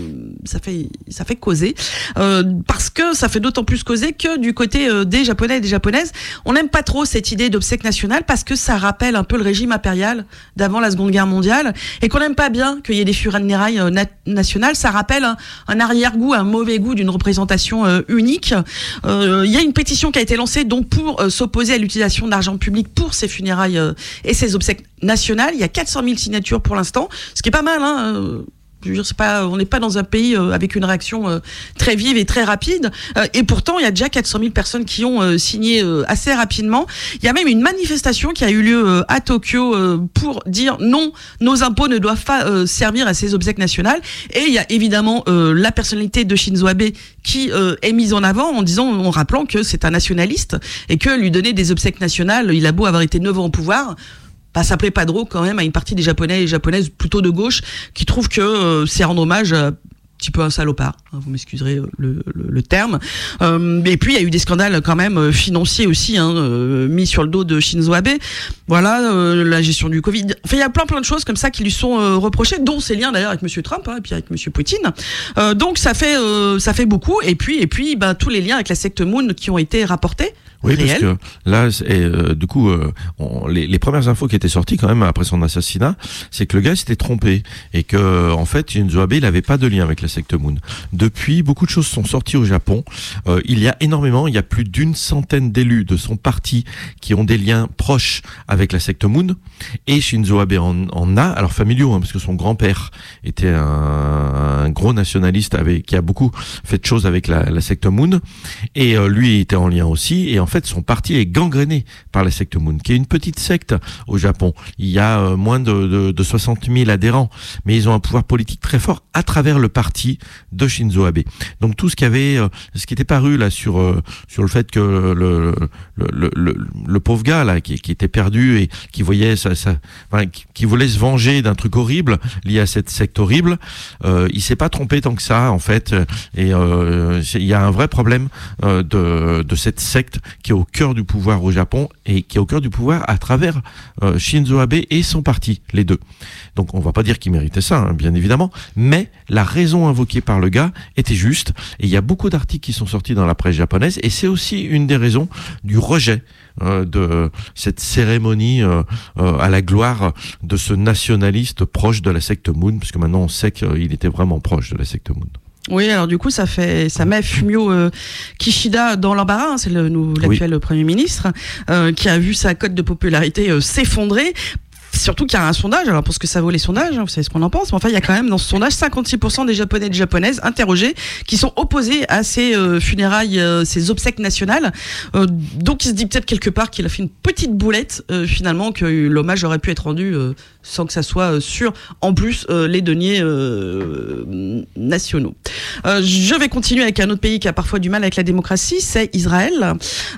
ça fait causer parce que ça fait d'autant plus causer que du côté des Japonais et des Japonaises, on n'aime pas trop cette idée d'obsèques nationales parce que ça rappelle un peu le régime impérial d'avant la Seconde Guerre mondiale et qu'on n'aime pas bien qu'il y ait des funérailles nationales. Ça rappelle un arrière-goût, un mauvais goût d'une représentation unique. Il y a une pétition qui a été lancée donc pour s'opposer à l'utilisation d'argent public pour ces funérailles et ces obsèques nationales. Il y a 400 000 signatures pour l'instant, ce qui est pas mal. Je veux dire, on n'est pas dans un pays avec une réaction très vive et très rapide. Et pourtant, il y a déjà 400 000 personnes qui ont signé assez rapidement. Il y a même une manifestation qui a eu lieu à Tokyo pour dire non, nos impôts ne doivent pas servir à ces obsèques nationales. Et il y a évidemment la personnalité de Shinzo Abe qui est mise en avant en rappelant que c'est un nationaliste et que lui donner des obsèques nationales, il a beau avoir été 9 ans au pouvoir, ça plaît pas trop quand même à une partie des Japonais et Japonaises plutôt de gauche qui trouvent que c'est rendre hommage à un petit peu un salopard, vous m'excuserez le terme. Et puis il y a eu des scandales quand même financiers aussi mis sur le dos de Shinzo Abe. Voilà, la gestion du Covid. Enfin, il y a plein de choses comme ça qui lui sont reprochées, dont ses liens d'ailleurs avec Monsieur Trump et puis avec Monsieur Poutine. Donc ça fait beaucoup. Et puis tous les liens avec la secte Moon qui ont été rapportés. Oui, réel. Parce que là, du coup, les premières infos qui étaient sorties quand même après son assassinat, c'est que le gars s'était trompé et que en fait, Shinzo Abe, il n'avait pas de lien avec la secte Moon. Depuis, beaucoup de choses sont sorties au Japon. Il y a plus d'une centaine d'élus de son parti qui ont des liens proches avec la secte Moon. Et Shinzo Abe en a, alors familiaux, parce que son grand-père était un gros nationaliste qui a beaucoup fait de choses avec la secte Moon. Et lui était en lien aussi. Et en fait, son parti est gangréné par la secte Moon, qui est une petite secte au Japon. Il y a moins de 60 000 adhérents, mais ils ont un pouvoir politique très fort à travers le parti de Shinzo Abe. Donc tout ce qui était paru là sur le fait que le pauvre gars là qui était perdu et qui voyait qui voulait se venger d'un truc horrible lié à cette secte horrible, il s'est pas trompé tant que ça en fait. Et il y a un vrai problème de cette secte qui est au cœur du pouvoir au Japon et qui est au cœur du pouvoir à travers Shinzo Abe et son parti, les deux. Donc on va pas dire qu'il méritait ça, bien évidemment, mais la raison invoquée par le gars était juste. Et il y a beaucoup d'articles qui sont sortis dans la presse japonaise, et c'est aussi une des raisons du rejet de cette cérémonie à la gloire de ce nationaliste proche de la secte Moon, parce que maintenant on sait qu'il était vraiment proche de la secte Moon. Oui, alors du coup, ça met Fumio Kishida dans l'embarras, hein, c'est l'actuel Premier ministre, qui a vu sa cote de popularité s'effondrer. Surtout qu'il y a un sondage, alors pour ce que ça vaut les sondages, hein, vous savez ce qu'on en pense, mais enfin il y a quand même dans ce sondage 56% des Japonais et des Japonaises interrogés qui sont opposés à ces funérailles, ces obsèques nationales. Donc il se dit peut-être quelque part qu'il a fait une petite boulette finalement, que l'hommage aurait pu être rendu sans que ça soit sur en plus les deniers nationaux. Je vais continuer avec un autre pays qui a parfois du mal avec la démocratie, c'est Israël.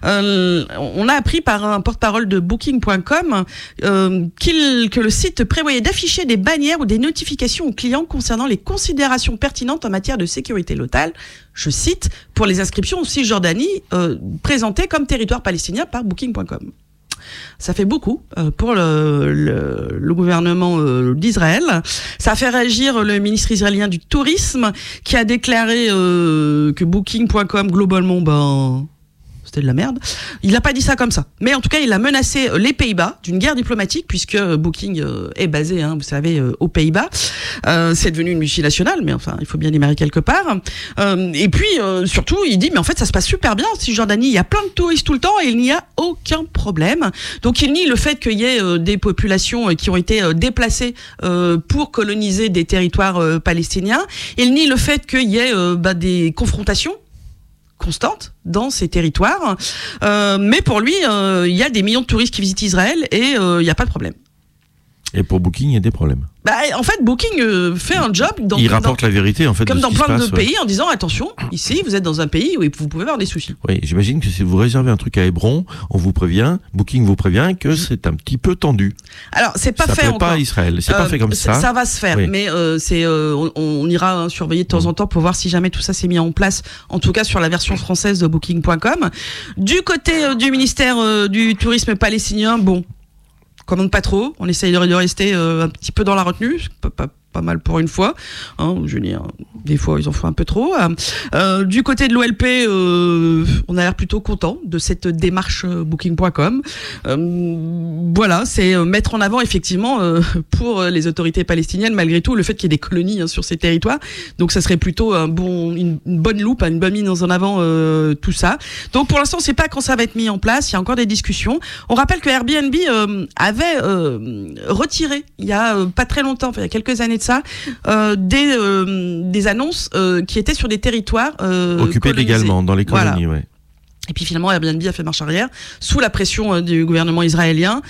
On a appris par un porte-parole de Booking.com que le site prévoyait d'afficher des bannières ou des notifications aux clients concernant les considérations pertinentes en matière de sécurité locale, je cite, pour les inscriptions en Cisjordanie présentées comme territoire palestinien par Booking.com. Ça fait beaucoup pour le gouvernement d'Israël. Ça a fait réagir le ministre israélien du Tourisme qui a déclaré que Booking.com globalement, c'était de la merde. Il n'a pas dit ça comme ça. Mais en tout cas, il a menacé les Pays-Bas d'une guerre diplomatique, puisque Booking est basé, vous savez, aux Pays-Bas. C'est devenu une multinationale, mais enfin, il faut bien démarrer quelque part. Et puis, surtout, il dit, mais en fait, ça se passe super bien. En Cisjordanie, il y a plein de touristes tout le temps et il n'y a aucun problème. Donc, il nie le fait qu'il y ait des populations qui ont été déplacées pour coloniser des territoires palestiniens. Il nie le fait qu'il y ait des confrontations constante dans ces territoires, mais pour lui, il y a des millions de touristes qui visitent Israël et il n'y a pas de problème. Et pour Booking, il y a des problèmes. En fait, Booking fait un job. Il rapporte la vérité, en fait, comme de dans ce qui plein se de passe, pays, en disant attention, ici, vous êtes dans un pays où vous pouvez avoir des soucis. Oui, j'imagine que si vous réservez un truc à Hébron, on vous prévient, Booking vous prévient que c'est un petit peu tendu. Alors, c'est pas ça fait plaît encore. pas à Israël, c'est pas fait comme ça. Ça va se faire, oui. Mais on ira surveiller de temps en temps pour voir si jamais tout ça s'est mis en place. En tout cas, sur la version française de Booking.com. Du côté du ministère du tourisme palestinien, commande pas trop, on essaye de rester un petit peu dans la retenue, pas mal pour une fois, je veux dire, des fois ils en font un peu trop. Du côté de l'OLP, on a l'air plutôt content de cette démarche Booking.com. Voilà, c'est mettre en avant effectivement pour les autorités palestiniennes, malgré tout, le fait qu'il y ait des colonies sur ces territoires. Donc ça serait plutôt une bonne loupe, une bonne mise en avant tout ça. Donc pour l'instant, on ne sait pas quand ça va être mis en place. Il y a encore des discussions. On rappelle que Airbnb avait retiré il y a pas très longtemps, il y a quelques années de ça, des annonces qui étaient sur des territoires occupés légalement dans les colonies. Voilà. Ouais. Et puis finalement, Airbnb a fait marche arrière sous la pression du gouvernement israélien.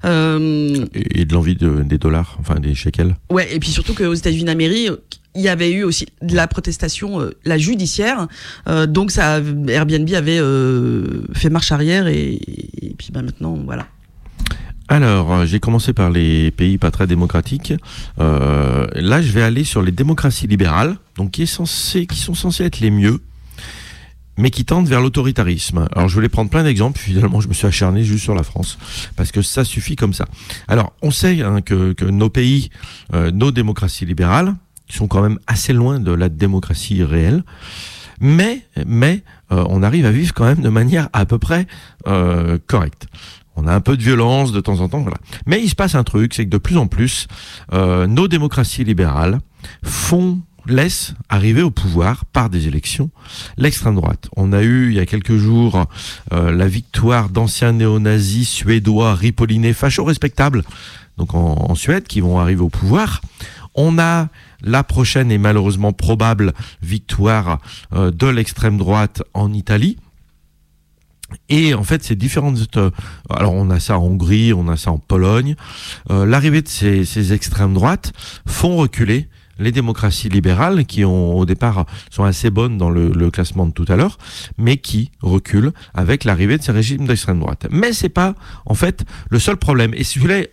Et de l'envie des dollars, enfin des shekels. Ouais, et puis surtout qu'aux États-Unis d'Amérique, il y avait eu aussi de la protestation, la judiciaire. Donc Airbnb avait fait marche arrière et puis maintenant, voilà. Alors, j'ai commencé par les pays pas très démocratiques. Là, je vais aller sur les démocraties libérales, donc qui sont censées être les mieux, mais qui tendent vers l'autoritarisme. Alors, je voulais prendre plein d'exemples, finalement, je me suis acharné juste sur la France, parce que ça suffit comme ça. Alors, on sait que nos pays, nos démocraties libérales, sont quand même assez loin de la démocratie réelle, mais on arrive à vivre quand même de manière à peu près correcte. On a un peu de violence de temps en temps, voilà. Mais il se passe un truc, c'est que de plus en plus, nos démocraties libérales laissent arriver au pouvoir par des élections l'extrême droite. On a eu il y a quelques jours la victoire d'anciens néo-nazis suédois ripollinés fachos respectables, donc en Suède, qui vont arriver au pouvoir. On a la prochaine et malheureusement probable victoire de l'extrême droite en Italie. Et en fait, ces différentes... alors, on a ça en Hongrie, on a ça en Pologne. L'arrivée de ces extrêmes droites font reculer les démocraties libérales qui au départ sont assez bonnes dans le classement de tout à l'heure, mais qui reculent avec l'arrivée de ces régimes d'extrême droite. Mais c'est pas, en fait, le seul problème. Et celui-là,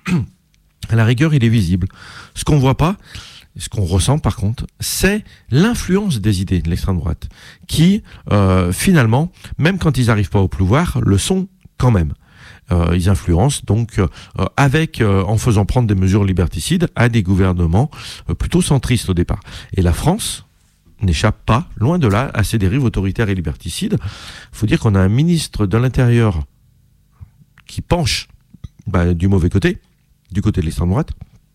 à la rigueur, il est visible. Ce qu'on voit pas, ce qu'on ressent par contre, c'est l'influence des idées de l'extrême droite qui, finalement, même quand ils n'arrivent pas au pouvoir, le sont quand même. Ils influencent donc en faisant prendre des mesures liberticides à des gouvernements plutôt centristes au départ. Et la France n'échappe pas, loin de là, à ces dérives autoritaires et liberticides. Il faut dire qu'on a un ministre de l'Intérieur qui penche du mauvais côté, du côté de l'extrême droite.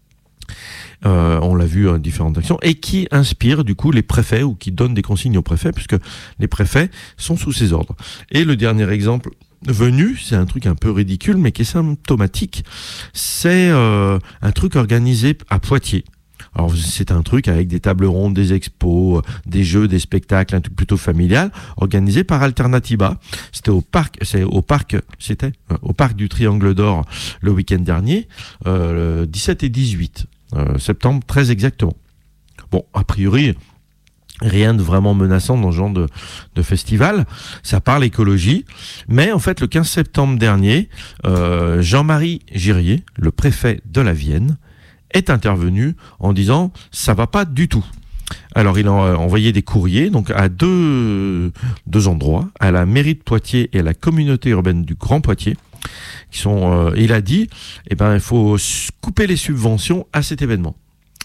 On l'a vu à différentes actions, et qui inspire du coup les préfets, ou qui donne des consignes aux préfets, puisque les préfets sont sous ses ordres. Et le dernier exemple venu, c'est un truc un peu ridicule, mais qui est symptomatique, c'est un truc organisé à Poitiers. Alors c'est un truc avec des tables rondes, des expos, des jeux, des spectacles, un truc plutôt familial, organisé par Alternativa. C'était au parc du Triangle d'Or le week-end dernier, 17 et 18 septembre, très exactement. Bon, a priori, rien de vraiment menaçant dans ce genre de festival. Ça parle écologie. Mais en fait, le 15 septembre dernier, Jean-Marie Girier, le préfet de la Vienne, est intervenu en disant « ça va pas du tout ». Alors il a envoyé des courriers donc à deux endroits, à la mairie de Poitiers et à la communauté urbaine du Grand Poitiers, qui sont. Il a dit il faut couper les subventions à cet événement.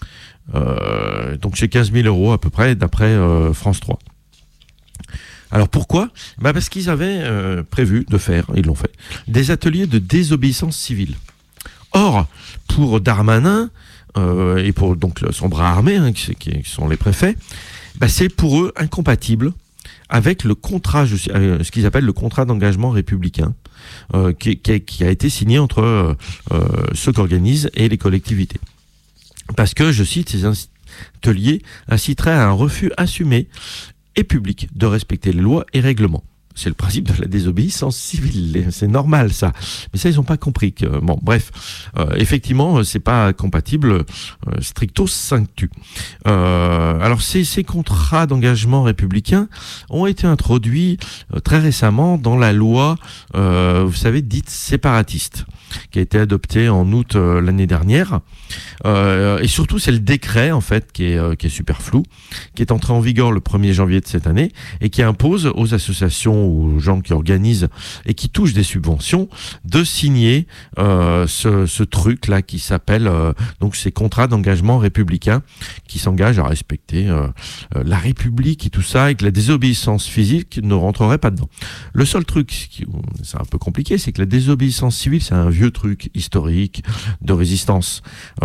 Donc c'est 15 000 € à peu près d'après France 3. Alors pourquoi ? Parce qu'ils avaient prévu de faire, ils l'ont fait, des ateliers de désobéissance civile. Or, pour Darmanin et pour donc son bras armé, qui sont les préfets, c'est pour eux incompatible avec le contrat, ce qu'ils appellent le contrat d'engagement républicain, qui a été signé entre ceux qui organisent et les collectivités. Parce que, je cite, ces ateliers inciteraient à un refus assumé et public de respecter les lois et règlements. C'est le principe de la désobéissance civile, c'est normal ça. Mais ça, ils n'ont pas compris que... Bon, bref, effectivement, c'est pas compatible stricto sanctu. Alors, ces contrats d'engagement républicain ont été introduits très récemment dans la loi, vous savez, dite séparatiste, qui a été adoptée en août l'année dernière. Et surtout, c'est le décret, en fait, qui est super flou, qui est entré en vigueur le 1er janvier de cette année et qui impose aux associations, aux gens qui organisent et qui touchent des subventions, de signer ce truc-là qui s'appelle donc ces contrats d'engagement républicain, qui s'engagent à respecter la République et tout ça, et que la désobéissance physique ne rentrerait pas dedans. Le seul truc, c'est un peu compliqué, c'est que la désobéissance civile, c'est un vieux truc historique de résistance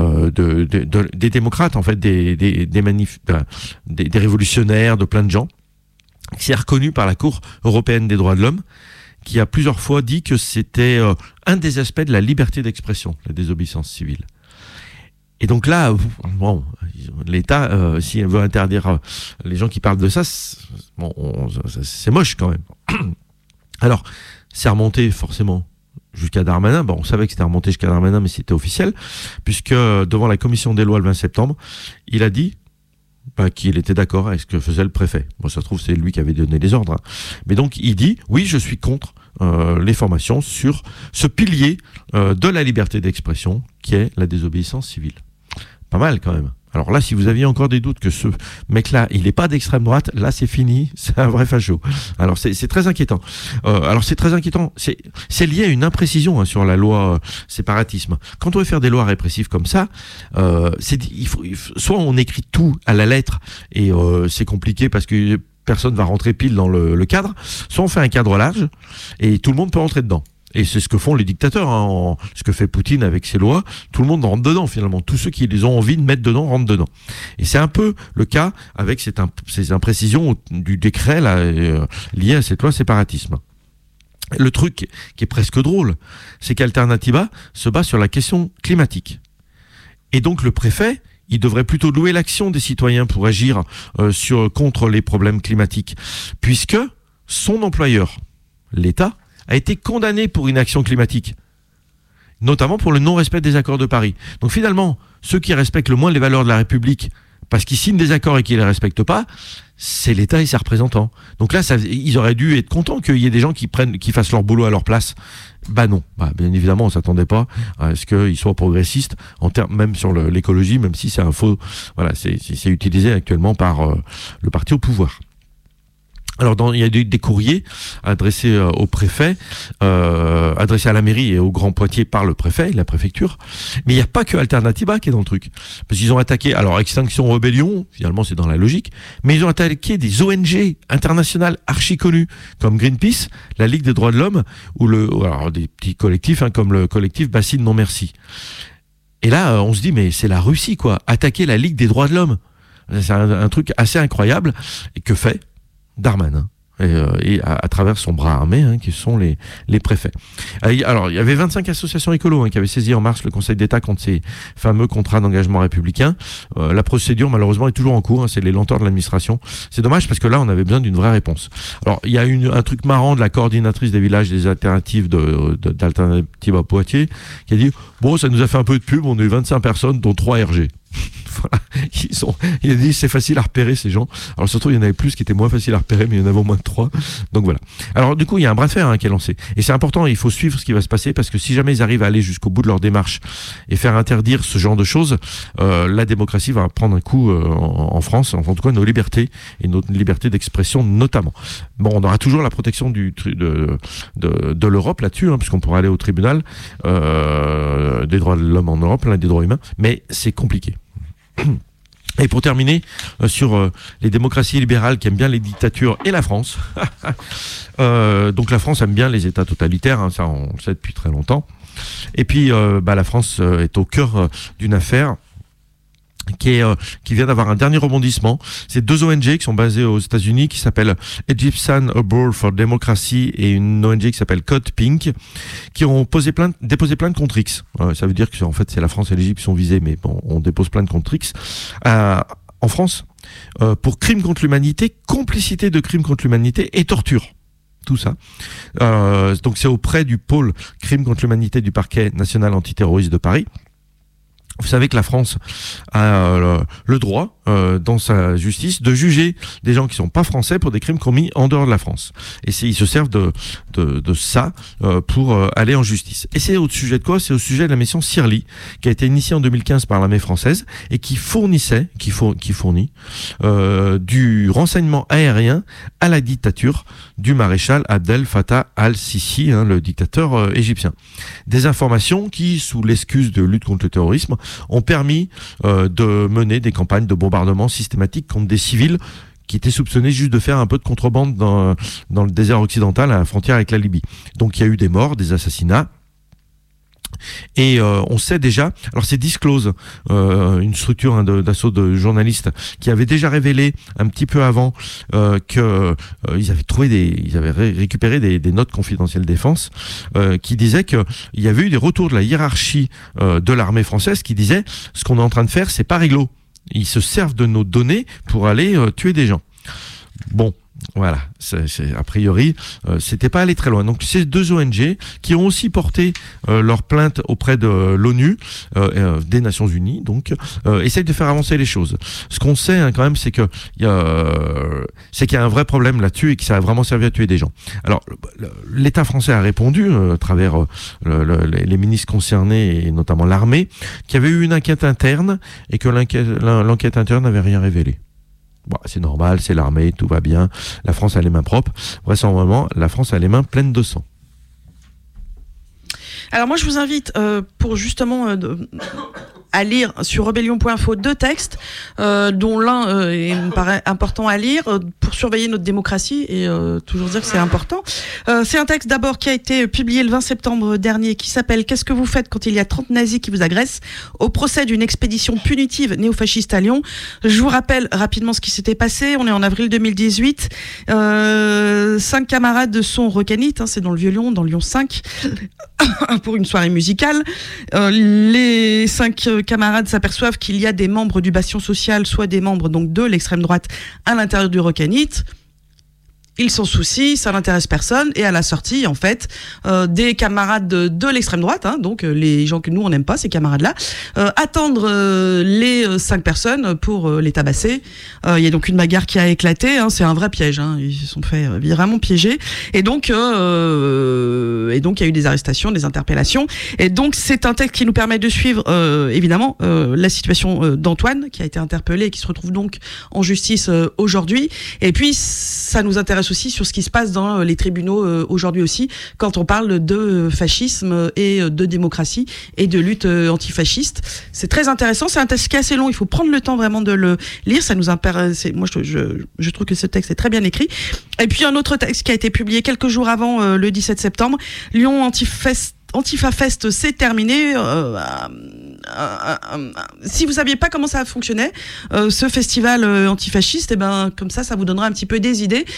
des démocrates, en fait, des révolutionnaires, de plein de gens. C'est reconnu par la Cour européenne des droits de l'homme, qui a plusieurs fois dit que c'était un des aspects de la liberté d'expression, la désobéissance civile. Et donc là, bon, l'État, s'il veut interdire les gens qui parlent de ça, c'est moche quand même. Alors, c'est remonté forcément jusqu'à Darmanin. Bon, on savait que c'était remonté jusqu'à Darmanin, mais c'était officiel, puisque devant la commission des lois le 20 septembre, il a dit qu'il était d'accord avec ce que faisait le préfet. Bon, ça se trouve, c'est lui qui avait donné les ordres. Mais donc, il dit, oui, je suis contre les formations sur ce pilier de la liberté d'expression, qui est la désobéissance civile. Pas mal, quand même. Alors là, si vous aviez encore des doutes que ce mec-là, il n'est pas d'extrême droite, là, c'est fini, c'est un vrai facho. Alors, c'est très inquiétant. C'est lié à une imprécision sur la loi séparatisme. Quand on veut faire des lois répressives comme ça, soit on écrit tout à la lettre, et c'est compliqué parce que personne va rentrer pile dans le cadre, soit on fait un cadre large, et tout le monde peut rentrer dedans. Et c'est ce que font les dictateurs, ce que fait Poutine avec ses lois. Tout le monde rentre dedans, finalement. Tous ceux qui les ont envie de mettre dedans rentrent dedans. Et c'est un peu le cas avec ces imprécisions du décret là, lié à cette loi séparatisme. Le truc qui est presque drôle, c'est qu'Alternativa se bat sur la question climatique. Et donc le préfet, il devrait plutôt louer l'action des citoyens pour agir contre les problèmes climatiques, puisque son employeur, l'État, a été condamné pour inaction climatique, notamment pour le non-respect des accords de Paris. Donc finalement, ceux qui respectent le moins les valeurs de la République, parce qu'ils signent des accords et qu'ils ne les respectent pas, c'est l'État et ses représentants. Donc là, ils auraient dû être contents qu'il y ait des gens qui fassent leur boulot à leur place. Non. Bien évidemment, on ne s'attendait pas à ce qu'ils soient progressistes, en termes, même sur l'écologie, même si c'est un faux... Voilà, c'est utilisé actuellement par le parti au pouvoir. Alors, il y a des courriers adressés au préfet, adressés à la mairie et au Grand Poitiers par le préfet, la préfecture. Mais il n'y a pas que Alternativa qui est dans le truc. Parce qu'ils ont attaqué, alors Extinction Rebellion, finalement c'est dans la logique, mais ils ont attaqué des ONG internationales archi connues, comme Greenpeace, la Ligue des droits de l'homme, ou alors des petits collectifs, comme le collectif Bassine Non Merci. Et là, on se dit, mais c'est la Russie, quoi. Attaquer la Ligue des droits de l'homme. C'est un truc assez incroyable. Et que fait Darmanin et à travers son bras armé, qui sont les préfets. Alors, il y avait 25 associations écolos qui avaient saisi en mars le Conseil d'État contre ces fameux contrats d'engagement républicain. La procédure, malheureusement, est toujours en cours. C'est les lenteurs de l'administration. C'est dommage parce que là, on avait besoin d'une vraie réponse. Alors, il y a un truc marrant de la coordinatrice des villages des alternatives d'Alternativa Poitiers qui a dit « Bon, ça nous a fait un peu de pub. On a eu 25 personnes, dont 3 RG. » Voilà. Il a dit c'est facile à repérer ces gens. Alors surtout il y en avait plus qui étaient moins faciles à repérer, mais il y en avait au moins 3. Donc voilà. Alors du coup il y a un bras de fer qui est lancé. Et c'est important, il faut suivre ce qui va se passer parce que si jamais ils arrivent à aller jusqu'au bout de leur démarche et faire interdire ce genre de choses, la démocratie va prendre un coup en France, en tout cas nos libertés et notre liberté d'expression notamment. Bon, on aura toujours la protection de l'Europe là-dessus, puisqu'on pourra aller au tribunal des droits de l'homme en Europe, des droits humains, mais c'est compliqué. Et pour terminer sur les démocraties libérales qui aiment bien les dictatures et la France, donc la France aime bien les États totalitaires, ça on le sait depuis très longtemps. Et puis la France est au cœur d'une affaire qui vient d'avoir un dernier rebondissement. C'est 2 ONG qui sont basées aux États-Unis qui s'appellent Egyptian Abroad for Democracy et une ONG qui s'appelle Code Pink qui ont déposé plainte contre X. Ça veut dire que en fait c'est la France et l'Égypte qui sont visés, mais bon, on dépose plainte contre X en France pour crimes contre l'humanité, complicité de crimes contre l'humanité et torture. Tout ça. Donc c'est auprès du pôle crimes contre l'humanité du parquet national antiterroriste de Paris. Vous savez que la France a le droit, dans sa justice, de juger des gens qui sont pas français pour des crimes commis en dehors de la France. Et ils se servent de ça pour aller en justice. Et c'est au sujet de quoi ? C'est au sujet de la mission Sirli, qui a été initiée en 2015 par l'armée française et qui fournit du renseignement aérien à la dictature du maréchal Abdel Fattah al-Sisi, le dictateur égyptien. Des informations qui, sous l'excuse de lutte contre le terrorisme, ont permis de mener des campagnes de bombardement systématiques contre des civils qui étaient soupçonnés juste de faire un peu de contrebande dans le désert occidental à la frontière avec la Libye. Donc il y a eu des morts, des assassinats. Et on sait déjà, alors c'est Disclose, une structure d'assaut de journalistes qui avait déjà révélé un petit peu avant qu'ils avaient récupéré des notes confidentielles défense qui disaient qu'il y avait eu des retours de la hiérarchie de l'armée française qui disaient ce qu'on est en train de faire c'est pas réglo, ils se servent de nos données pour aller tuer des gens. Bon. Voilà, a priori, c'était pas allé très loin. Donc ces 2 ONG qui ont aussi porté leur plainte auprès de l'ONU, des Nations Unies, donc essayent de faire avancer les choses. Ce qu'on sait quand même, c'est qu'il y a un vrai problème là-dessus et que ça a vraiment servi à tuer des gens. Alors l'État français a répondu à travers les ministres concernés et notamment l'armée, qu'il y avait eu une enquête interne et que l'enquête interne n'avait rien révélé. Bon, c'est normal, c'est l'armée, tout va bien. La France a les mains propres. Vraisemblablement, la France a les mains pleines de sang. Alors moi, je vous invite pour justement à lire sur rebellion.info 2 textes, dont l'un me paraît important à lire pour surveiller notre démocratie et toujours dire que c'est important. C'est un texte d'abord qui a été publié le 20 septembre dernier qui s'appelle « Qu'est-ce que vous faites quand il y a 30 nazis qui vous agressent ?» au procès d'une expédition punitive néofasciste à Lyon. Je vous rappelle rapidement ce qui s'était passé. On est en avril 2018. 5 camarades sont recanites, c'est dans le Vieux-Lyon, dans Lyon 5, pour une soirée musicale. Les 5 camarades s'aperçoivent qu'il y a des membres du bastion social, soit des membres donc de l'extrême droite à l'intérieur du Recanite. Ils s'en soucient, ça n'intéresse personne. Et à la sortie, en fait, des camarades de l'extrême droite, donc les gens que nous on n'aime pas, ces camarades-là, attendre les 5 personnes pour les tabasser. Il y a donc une bagarre qui a éclaté. C'est un vrai piège. Ils se sont fait vraiment piéger. Et donc, et donc il y a eu des arrestations, des interpellations. Et donc c'est un texte qui nous permet de suivre évidemment la situation d'Antoine, qui a été interpellé et qui se retrouve donc en justice aujourd'hui. Et puis ça nous intéresse aussi sur ce qui se passe dans les tribunaux aujourd'hui aussi, quand on parle de fascisme et de démocratie et de lutte antifasciste. C'est très intéressant, c'est un texte qui est assez long, il faut prendre le temps vraiment de le lire, ça nous intéresse. Moi je trouve que ce texte est très bien écrit. Et puis un autre texte qui a été publié quelques jours avant le 17 septembre, Lyon Antifa Fest, c'est terminé. Si vous saviez pas comment ça fonctionnait, ce festival antifasciste, et ben comme ça vous donnera un petit peu des idées.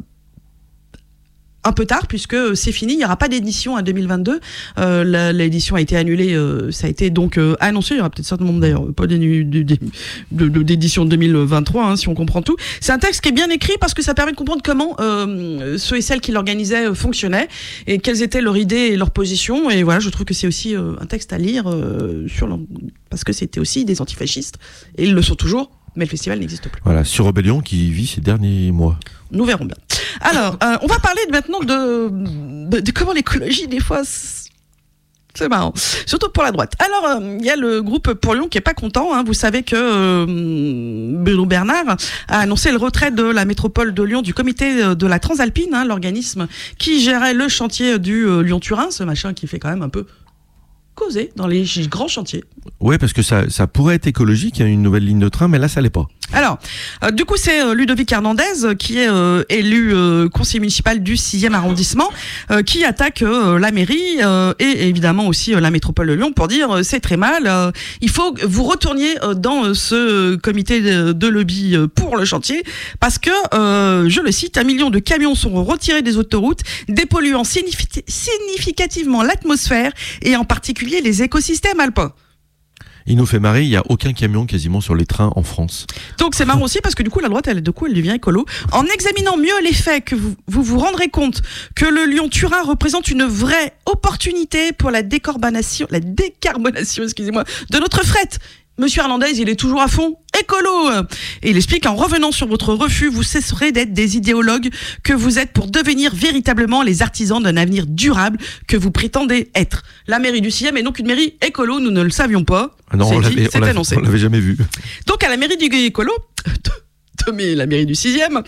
Un peu tard, puisque c'est fini, il n'y aura pas d'édition à 2022. L'édition a été annulée, ça a été donc annoncé. Il y aura peut-être certainement d'ailleurs pas d'édition 2023, hein, si on comprend tout. C'est un texte qui est bien écrit parce que ça permet de comprendre comment ceux et celles qui l'organisaient fonctionnaient et quelles étaient leurs idées et leurs positions. Et voilà, je trouve que c'est aussi un texte à lire parce que c'était aussi des antifascistes et ils le sont toujours. Mais le festival n'existe plus. Voilà, sur Rebellion qui vit ces derniers mois. Nous verrons bien. Alors, on va parler maintenant de comment l'écologie, des fois, c'est marrant. Surtout pour la droite. Alors, il y a le groupe Pour Lyon qui est pas content. Hein. Vous savez que Bruno Bernard a annoncé le retrait de la métropole de Lyon du comité de la Transalpine, hein, l'organisme qui gérait le chantier du Lyon-Turin, ce machin qui fait quand même un peu causer dans les grands chantiers. Ouais, parce que ça pourrait être écologique, il y a une nouvelle ligne de train, mais là ça l'est pas. Alors, du coup, c'est Ludovic Hernandez qui est élu conseiller municipal du 6e arrondissement qui attaque la mairie et évidemment aussi la métropole de Lyon pour dire c'est très mal, il faut que vous retourniez dans ce comité de lobby pour le chantier parce que, je le cite, 1 million de camions seront retirés des autoroutes, dépolluant significativement l'atmosphère et en particulier les écosystèmes alpins. Il nous fait marrer, il n'y a aucun camion quasiment sur les trains en France. Donc c'est marrant aussi parce que du coup la droite elle devient écolo. En examinant mieux les faits, que vous rendrez compte que le Lyon-Turin représente une vraie opportunité pour la décarbonation, excusez-moi, de notre fret. Monsieur Hernandez, il est toujours à fond écolo. Et il explique qu'en revenant sur votre refus, vous cesserez d'être des idéologues que vous êtes pour devenir véritablement les artisans d'un avenir durable que vous prétendez être. La mairie du 6e est donc une mairie écolo, nous ne le savions pas. Ah non, on l'avait jamais vu. Donc à la mairie du écolo, la mairie du 6e,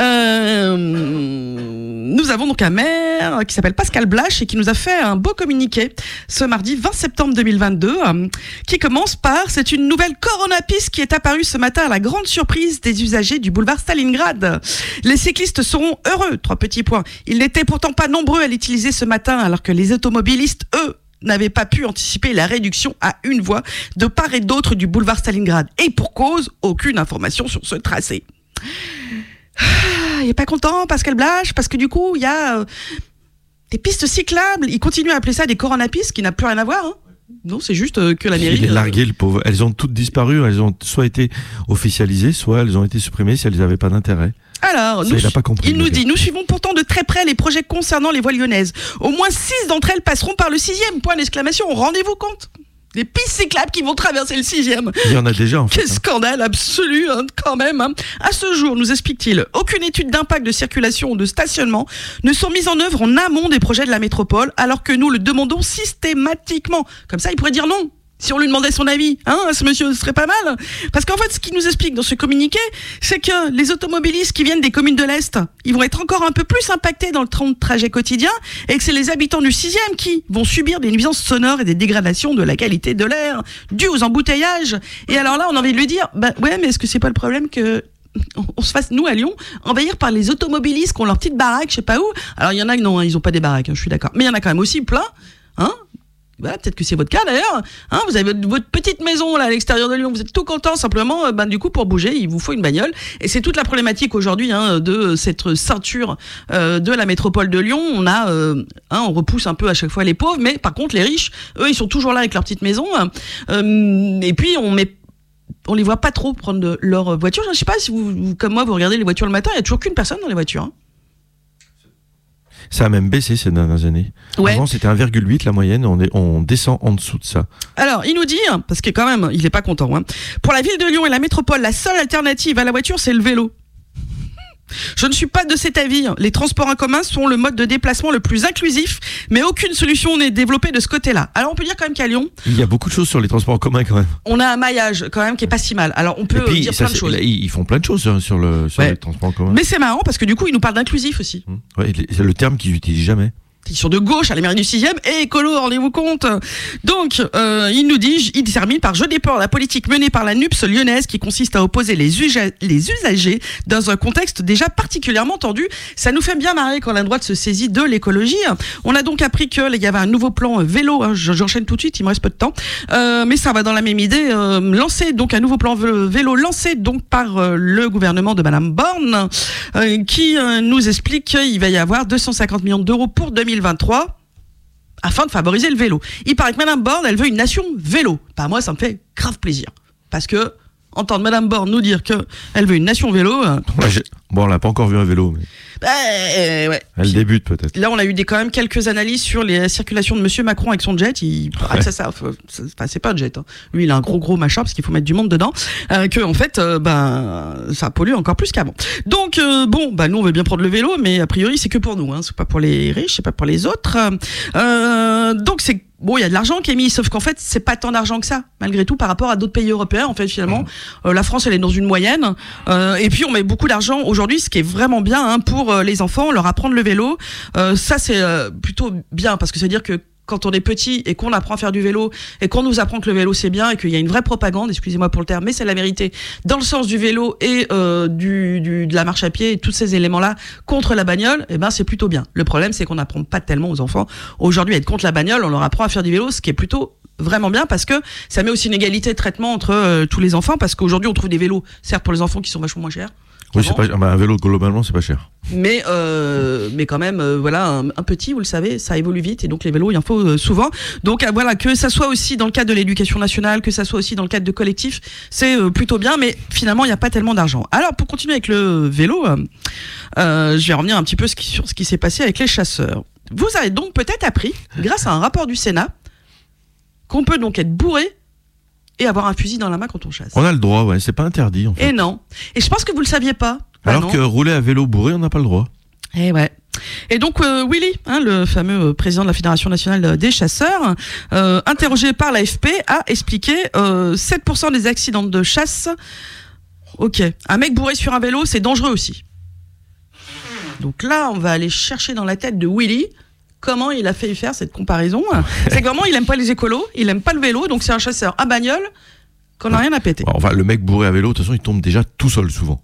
nous avons donc un maire qui s'appelle Pascal Blache et qui nous a fait un beau communiqué ce mardi 20 septembre 2022 qui commence par: c'est une nouvelle coronapiste qui est apparue ce matin à la grande surprise des usagers du boulevard Stalingrad. Les cyclistes seront heureux, 3 petits points. Ils n'étaient pourtant pas nombreux à l'utiliser ce matin alors que les automobilistes, eux, n'avaient pas pu anticiper la réduction à une voie de part et d'autre du boulevard Stalingrad. Et pour cause, aucune information sur ce tracé. Il est pas content, Pascal Blache, parce que du coup, il y a des pistes cyclables. Il continue à appeler ça des coronapistes, qui n'a plus rien à voir. Hein. Non, c'est juste que la mairie... Il est largué, le pauvre. Elles ont toutes disparu. Elles ont soit été officialisées, soit elles ont été supprimées si elles n'avaient pas d'intérêt. Alors, il nous dit, nous suivons pourtant de très près les projets concernant les voies lyonnaises. Au moins 6 d'entre elles passeront par le 6e, point d'exclamation. Rendez-vous compte. Des pistes cyclables qui vont traverser le 6e. Il y en a déjà, en fait. Quel scandale absolu, hein, quand même. Hein. À ce jour, nous explique-t-il, aucune étude d'impact de circulation ou de stationnement ne sont mises en œuvre en amont des projets de la métropole, alors que nous le demandons systématiquement. Comme ça, il pourrait dire non. Si on lui demandait son avis, hein, ce monsieur, ce serait pas mal. Parce qu'en fait, ce qu'il nous explique dans ce communiqué, c'est que les automobilistes qui viennent des communes de l'Est, ils vont être encore un peu plus impactés dans le temps de trajet quotidien, et que c'est les habitants du 6e qui vont subir des nuisances sonores et des dégradations de la qualité de l'air dues aux embouteillages. Et alors là, on a envie de lui dire, bah ouais, mais est-ce que c'est pas le problème que on se fasse, nous, à Lyon, envahir par les automobilistes qui ont leur petite baraque, je sais pas où. Alors, il y en a que non, hein, ils ont pas des baraques, hein, je suis d'accord. Mais il y en a quand même aussi plein, hein. Voilà, peut-être que c'est votre cas d'ailleurs. Hein, vous avez votre petite maison là à l'extérieur de Lyon, vous êtes tout content, simplement, du coup pour bouger, il vous faut une bagnole. Et c'est toute la problématique aujourd'hui de cette ceinture de la métropole de Lyon. On a, on repousse un peu à chaque fois les pauvres, mais par contre les riches, eux, ils sont toujours là avec leur petite maison. Et puis on les voit pas trop prendre leur voiture. Je sais pas si vous, comme moi, vous regardez les voitures le matin, il y a toujours qu'une personne dans les voitures. Hein. Ça a même baissé ces dernières années. Ouais. Avant, c'était 1,8 la moyenne. On descend en dessous de ça. Alors, il nous dit, parce que quand même, il est pas content. Hein, pour la ville de Lyon et la métropole, la seule alternative à la voiture, c'est le vélo. Je ne suis pas de cet avis. Les transports en commun sont le mode de déplacement le plus inclusif, mais aucune solution n'est développée de ce côté-là. Alors on peut dire quand même qu'à Lyon, il y a beaucoup de choses sur les transports en commun quand même. On a un maillage quand même qui est pas si mal. Alors on peut dire plein de choses. Ils font plein de choses sur les transports en commun. Mais c'est marrant parce que du coup ils nous parlent d'inclusif aussi. Ouais, c'est le terme qu'ils n'utilisent jamais. Ils sont de gauche à la mairie du 6e et écolo, rendez-vous compte. Donc, il termine par « Je déplore la politique menée par la NUPS lyonnaise qui consiste à opposer les usagers dans un contexte déjà particulièrement tendu. » Ça nous fait bien marrer quand la droite se saisit de l'écologie. On a donc appris qu'il y avait un nouveau plan vélo. J'enchaîne tout de suite, il me reste peu de temps. Mais ça va dans la même idée. Donc un nouveau plan vélo lancé donc par le gouvernement de Madame Borne qui nous explique qu'il va y avoir 250 millions d'euros pour 2023 afin de favoriser le vélo. Il paraît que Madame Borne, elle veut une nation vélo. Bah, moi, ça me fait grave plaisir. Parce que entendre Madame Borne nous dire qu'elle veut une nation vélo... Bon, on n'a pas encore vu un vélo. Mais... ouais. Elle débute peut-être. Là, on a eu quand même quelques analyses sur les circulations de Monsieur Macron avec son jet. Il paraît que c'est pas un jet. Hein. Lui, il a un gros machin parce qu'il faut mettre du monde dedans. Que en fait, ça pollue encore plus qu'avant. Donc, nous, on veut bien prendre le vélo, mais a priori, c'est que pour nous. Hein. C'est pas pour les riches, c'est pas pour les autres. Donc, c'est il y a de l'argent qui est mis, sauf qu'en fait, c'est pas tant d'argent que ça, malgré tout, par rapport à d'autres pays européens. En fait, finalement, la France, elle est dans une moyenne. Et puis, on met beaucoup d'argent aujourd'hui, ce qui est vraiment bien pour les enfants, leur apprendre le vélo. Ça, c'est plutôt bien, parce que ça veut dire que quand on est petit et qu'on apprend à faire du vélo et qu'on nous apprend que le vélo c'est bien et qu'il y a une vraie propagande, excusez-moi pour le terme, mais c'est la vérité, dans le sens du vélo et de la marche à pied et tous ces éléments-là contre la bagnole, c'est plutôt bien. Le problème, c'est qu'on n'apprend pas tellement aux enfants aujourd'hui à être contre la bagnole, on leur apprend à faire du vélo, ce qui est plutôt vraiment bien parce que ça met aussi une égalité de traitement entre tous les enfants, parce qu'aujourd'hui on trouve des vélos, certes pour les enfants qui sont vachement moins chers. Oui, c'est pas, un vélo globalement c'est pas cher. Mais quand même, un petit, vous le savez, ça évolue vite et donc les vélos, il en faut souvent. Donc voilà, que ça soit aussi dans le cadre de l'éducation nationale, que ça soit aussi dans le cadre de collectifs, c'est plutôt bien, mais finalement il n'y a pas tellement d'argent. Alors pour continuer avec le vélo, je vais revenir un petit peu sur ce qui s'est passé avec les chasseurs. Vous avez donc peut-être appris, grâce à un rapport du Sénat, qu'on peut donc être bourré et avoir un fusil dans la main quand on chasse. On a le droit, ouais, c'est pas interdit en fait. Et non. Et je pense que vous le saviez pas. Alors que rouler à vélo bourré, on n'a pas le droit. Eh ouais. Et donc Willy, le fameux président de la Fédération nationale des chasseurs, interrogé par l'AFP, a expliqué 7% des accidents de chasse. Ok. Un mec bourré sur un vélo, c'est dangereux aussi. Donc là, on va aller chercher dans la tête de Willy comment il a fait faire cette comparaison. C'est que vraiment, il aime pas les écolos, il aime pas le vélo, donc c'est un chasseur à bagnole qu'on n'a rien à péter. Enfin, le mec bourré à vélo, de toute façon, il tombe déjà tout seul souvent.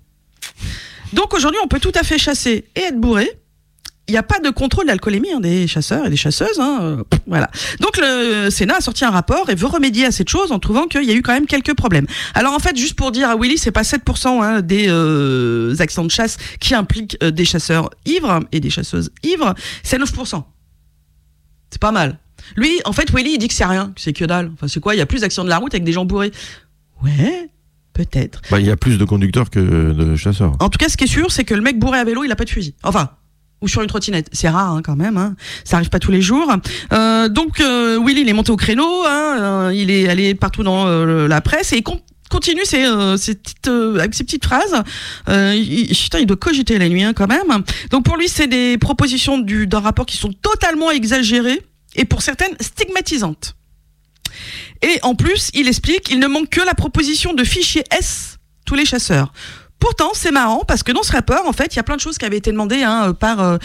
Donc aujourd'hui, on peut tout à fait chasser et être bourré. Il n'y a pas de contrôle d'alcoolémie des chasseurs et des chasseuses. Voilà. Donc le Sénat a sorti un rapport et veut remédier à cette chose en trouvant qu'il y a eu quand même quelques problèmes. Alors en fait, juste pour dire à Willy, c'est pas 7% des accidents de chasse qui impliquent des chasseurs ivres et des chasseuses ivres, c'est 9%. C'est pas mal. Lui, en fait, Willy, il dit que c'est rien, que c'est que dalle. Enfin, c'est quoi ? Il y a plus d'accidents de la route avec des gens bourrés. Ouais, peut-être. Il y a plus de conducteurs que de chasseurs. En tout cas, ce qui est sûr, c'est que le mec bourré à vélo, il a pas de fusil. Enfin, ou sur une trottinette. C'est rare quand même. Ça arrive pas tous les jours. Donc, Willy, il est monté au créneau. Il est allé partout dans la presse et il continue avec ses petites phrases. Il doit cogiter la nuit quand même. Donc pour lui, c'est des propositions d'un rapport qui sont totalement exagérées et pour certaines stigmatisantes. Et en plus, il explique, il ne manque que la proposition de fichier S, tous les chasseurs. Pourtant, c'est marrant parce que dans ce rapport, en fait, il y a plein de choses qui avaient été demandées par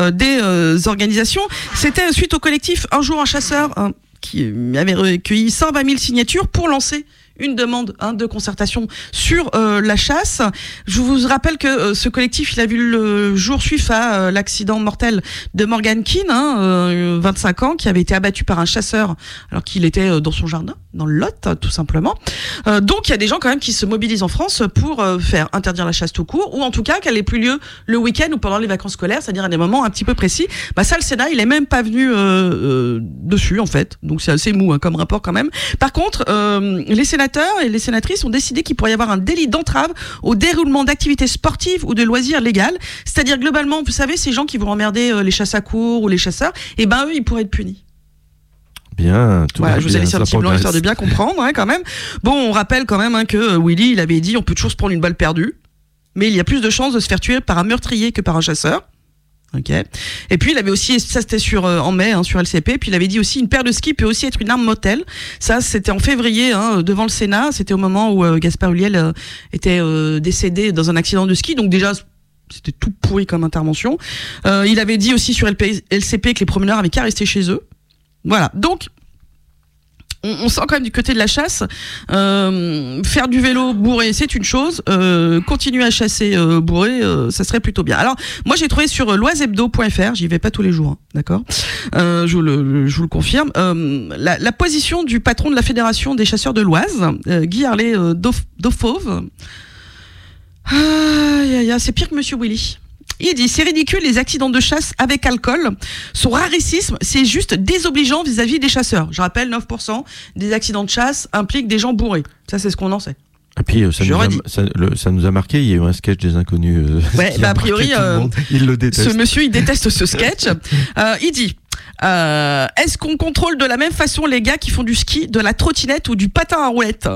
des organisations. C'était suite au collectif Un jour un chasseur qui avait recueilli 120 000 signatures pour lancer une demande de concertation sur la chasse. Je vous rappelle que ce collectif, il a vu le jour suivant à l'accident mortel de Morgan Keane, 25 ans, qui avait été abattu par un chasseur alors qu'il était dans son jardin, dans le Lot, tout simplement. Donc il y a des gens quand même qui se mobilisent en France pour faire interdire la chasse tout court, ou en tout cas qu'elle ait plus lieu le week-end ou pendant les vacances scolaires, c'est-à-dire à des moments un petit peu précis. Ça, le Sénat, il est même pas venu dessus, en fait. Donc c'est assez mou comme rapport quand même. Par contre, les sénateurs et les sénatrices ont décidé qu'il pourrait y avoir un délit d'entrave au déroulement d'activités sportives ou de loisirs légales. C'est-à-dire globalement, vous savez, ces gens qui vont emmerder les chasses à courre ou les chasseurs, eux, ils pourraient être punis. Bien, tout voilà, je vous ai laissé un petit blanc progresse. histoire de bien comprendre quand même. Bon, on rappelle quand même que Willy, il avait dit on peut toujours se prendre une balle perdue. mais il y a plus de chances de se faire tuer par un meurtrier que par un chasseur. Ok. Et puis il avait aussi, ça c'était en mai, sur LCP, puis il avait dit aussi une paire de skis peut aussi être une arme mortelle. Ça c'était en février, devant le Sénat, c'était au moment où Gaspard Ulliel était décédé dans un accident de ski, donc déjà c'était tout pourri comme intervention. Il avait dit aussi sur LCP que les promeneurs avaient qu'à rester chez eux. Voilà, donc on sent quand même du côté de la chasse, faire du vélo bourré c'est une chose, continuer à chasser bourré ça serait plutôt bien. Alors moi j'ai trouvé sur l'oisehebdo.fr, j'y vais pas tous les jours, d'accord, je vous le confirme, la position du patron de la fédération des chasseurs de l'Oise, Guy Harley Dauphove. C'est pire que Monsieur Willy. Il dit, c'est ridicule, les accidents de chasse avec alcool sont rarissimes, c'est juste désobligeant vis-à-vis des chasseurs. Je rappelle, 9% des accidents de chasse impliquent des gens bourrés. Ça, c'est ce qu'on en sait. Et puis, ça nous a marqué, il y a eu un sketch des Inconnus. A priori, il le déteste. Ce monsieur, il déteste ce sketch. Il dit, est-ce qu'on contrôle de la même façon les gars qui font du ski, de la trottinette ou du patin à rouette?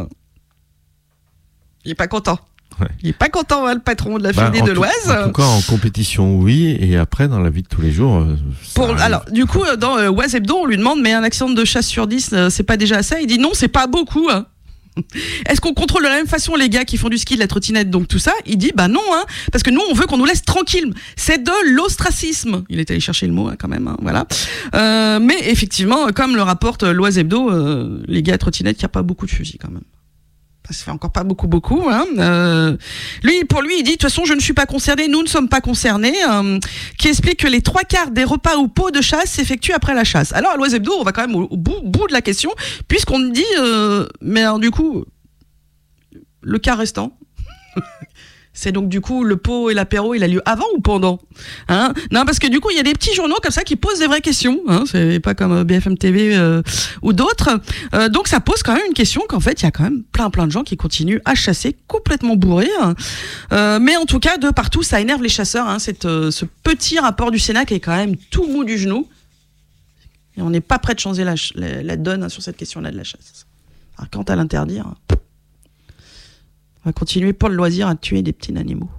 Il est pas content. Ouais. Il est pas content, le patron de la Fédé de l'Oise. En tout cas, en compétition, oui, et après, dans la vie de tous les jours. Alors, du coup, dans Oise Hebdo, on lui demande, mais un accident de chasse sur 10, c'est pas déjà ça? Il dit non, c'est pas beaucoup. Est-ce qu'on contrôle de la même façon les gars qui font du ski, de la trottinette, donc tout ça? Il dit non, parce que nous, on veut qu'on nous laisse tranquille. C'est de l'ostracisme. Il est allé chercher le mot, quand même, voilà. Mais effectivement, comme le rapporte l'Oise Hebdo, les gars à trottinette, il n'y a pas beaucoup de fusils, quand même. Ça fait encore pas beaucoup. Pour lui, il dit, de toute façon, je ne suis pas concerné, nous ne sommes pas concernés, qui explique que les 3/4 des repas ou pots de chasse s'effectuent après la chasse. Alors, à l'Oise Hebdo, on va quand même au bout de la question, puisqu'on me dit, mais alors, du coup, le quart restant, c'est donc du coup le pot et l'apéro, il a lieu avant ou pendant, Non, parce que du coup il y a des petits journaux comme ça qui posent des vraies questions, c'est pas comme BFM TV ou d'autres. Donc ça pose quand même une question qu'en fait il y a quand même plein de gens qui continuent à chasser complètement bourrés. Mais en tout cas de partout ça énerve les chasseurs. Ce petit rapport du Sénat qui est quand même tout mou du genou. Et on n'est pas prêt de changer la donne sur cette question-là de la chasse. Alors quant à l'interdire. On va continuer pour le loisir à tuer des petits animaux.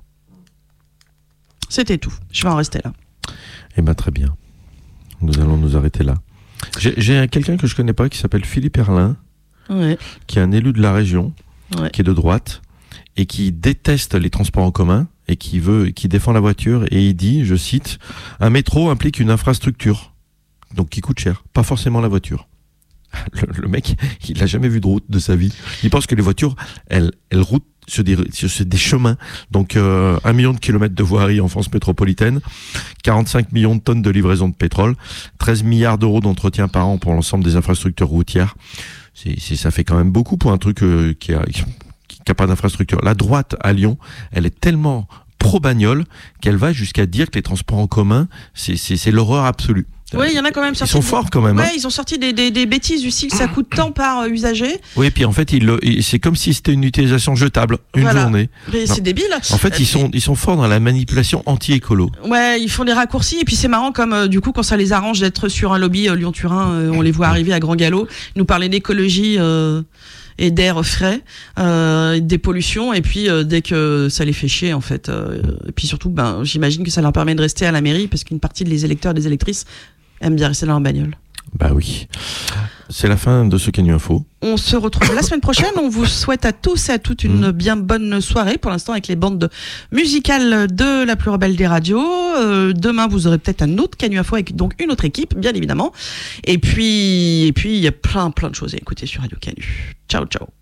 C'était tout. Je vais en rester là. Eh bien, très bien. Nous allons nous arrêter là. J'ai quelqu'un que je connais pas qui s'appelle Philippe Erlin, qui est un élu de la région, qui est de droite et qui déteste les transports en commun et qui défend la voiture. Et il dit, je cite, un métro implique une infrastructure, donc qui coûte cher, pas forcément la voiture. Le mec, il n'a jamais vu de route de sa vie. Il pense que les voitures, elles routent sur des chemins. Donc 1 million de kilomètres de voirie en France métropolitaine, 45 millions de tonnes de livraison de pétrole, 13 milliards d'euros d'entretien par an pour l'ensemble des infrastructures routières. Ça fait quand même beaucoup pour un truc qui a pas d'infrastructure. La droite à Lyon, elle est tellement pro-bagnole qu'elle va jusqu'à dire que les transports en commun, c'est l'horreur absolue. Oui, il y en a quand même sorti. Ils sont forts quand même. Ouais, ils ont sorti des bêtises du style ça coûte tant par usager. Oui, puis en fait, c'est comme si c'était une utilisation jetable, une journée. Mais c'est débile. En fait, ils sont forts dans la manipulation anti-écolo. Ouais, ils font des raccourcis et puis c'est marrant comme du coup quand ça les arrange d'être sur un lobby Lyon-Turin, on les voit arriver à grand galop, nous parler d'écologie et d'air frais, des pollutions, et puis dès que ça les fait chier en fait, et puis surtout j'imagine que ça leur permet de rester à la mairie parce qu'une partie des électeurs et des électrices aiment bien rester dans leur bagnole. Bah oui. C'est la fin de ce Canu Info. On se retrouve la semaine prochaine. On vous souhaite à tous et à toutes une bien bonne soirée. Pour l'instant, avec les bandes musicales de la plus rebelle des radios. Demain, vous aurez peut-être un autre Canu Info avec donc une autre équipe, bien évidemment. Et puis, il y a plein de choses à écouter sur Radio Canu. Ciao, ciao.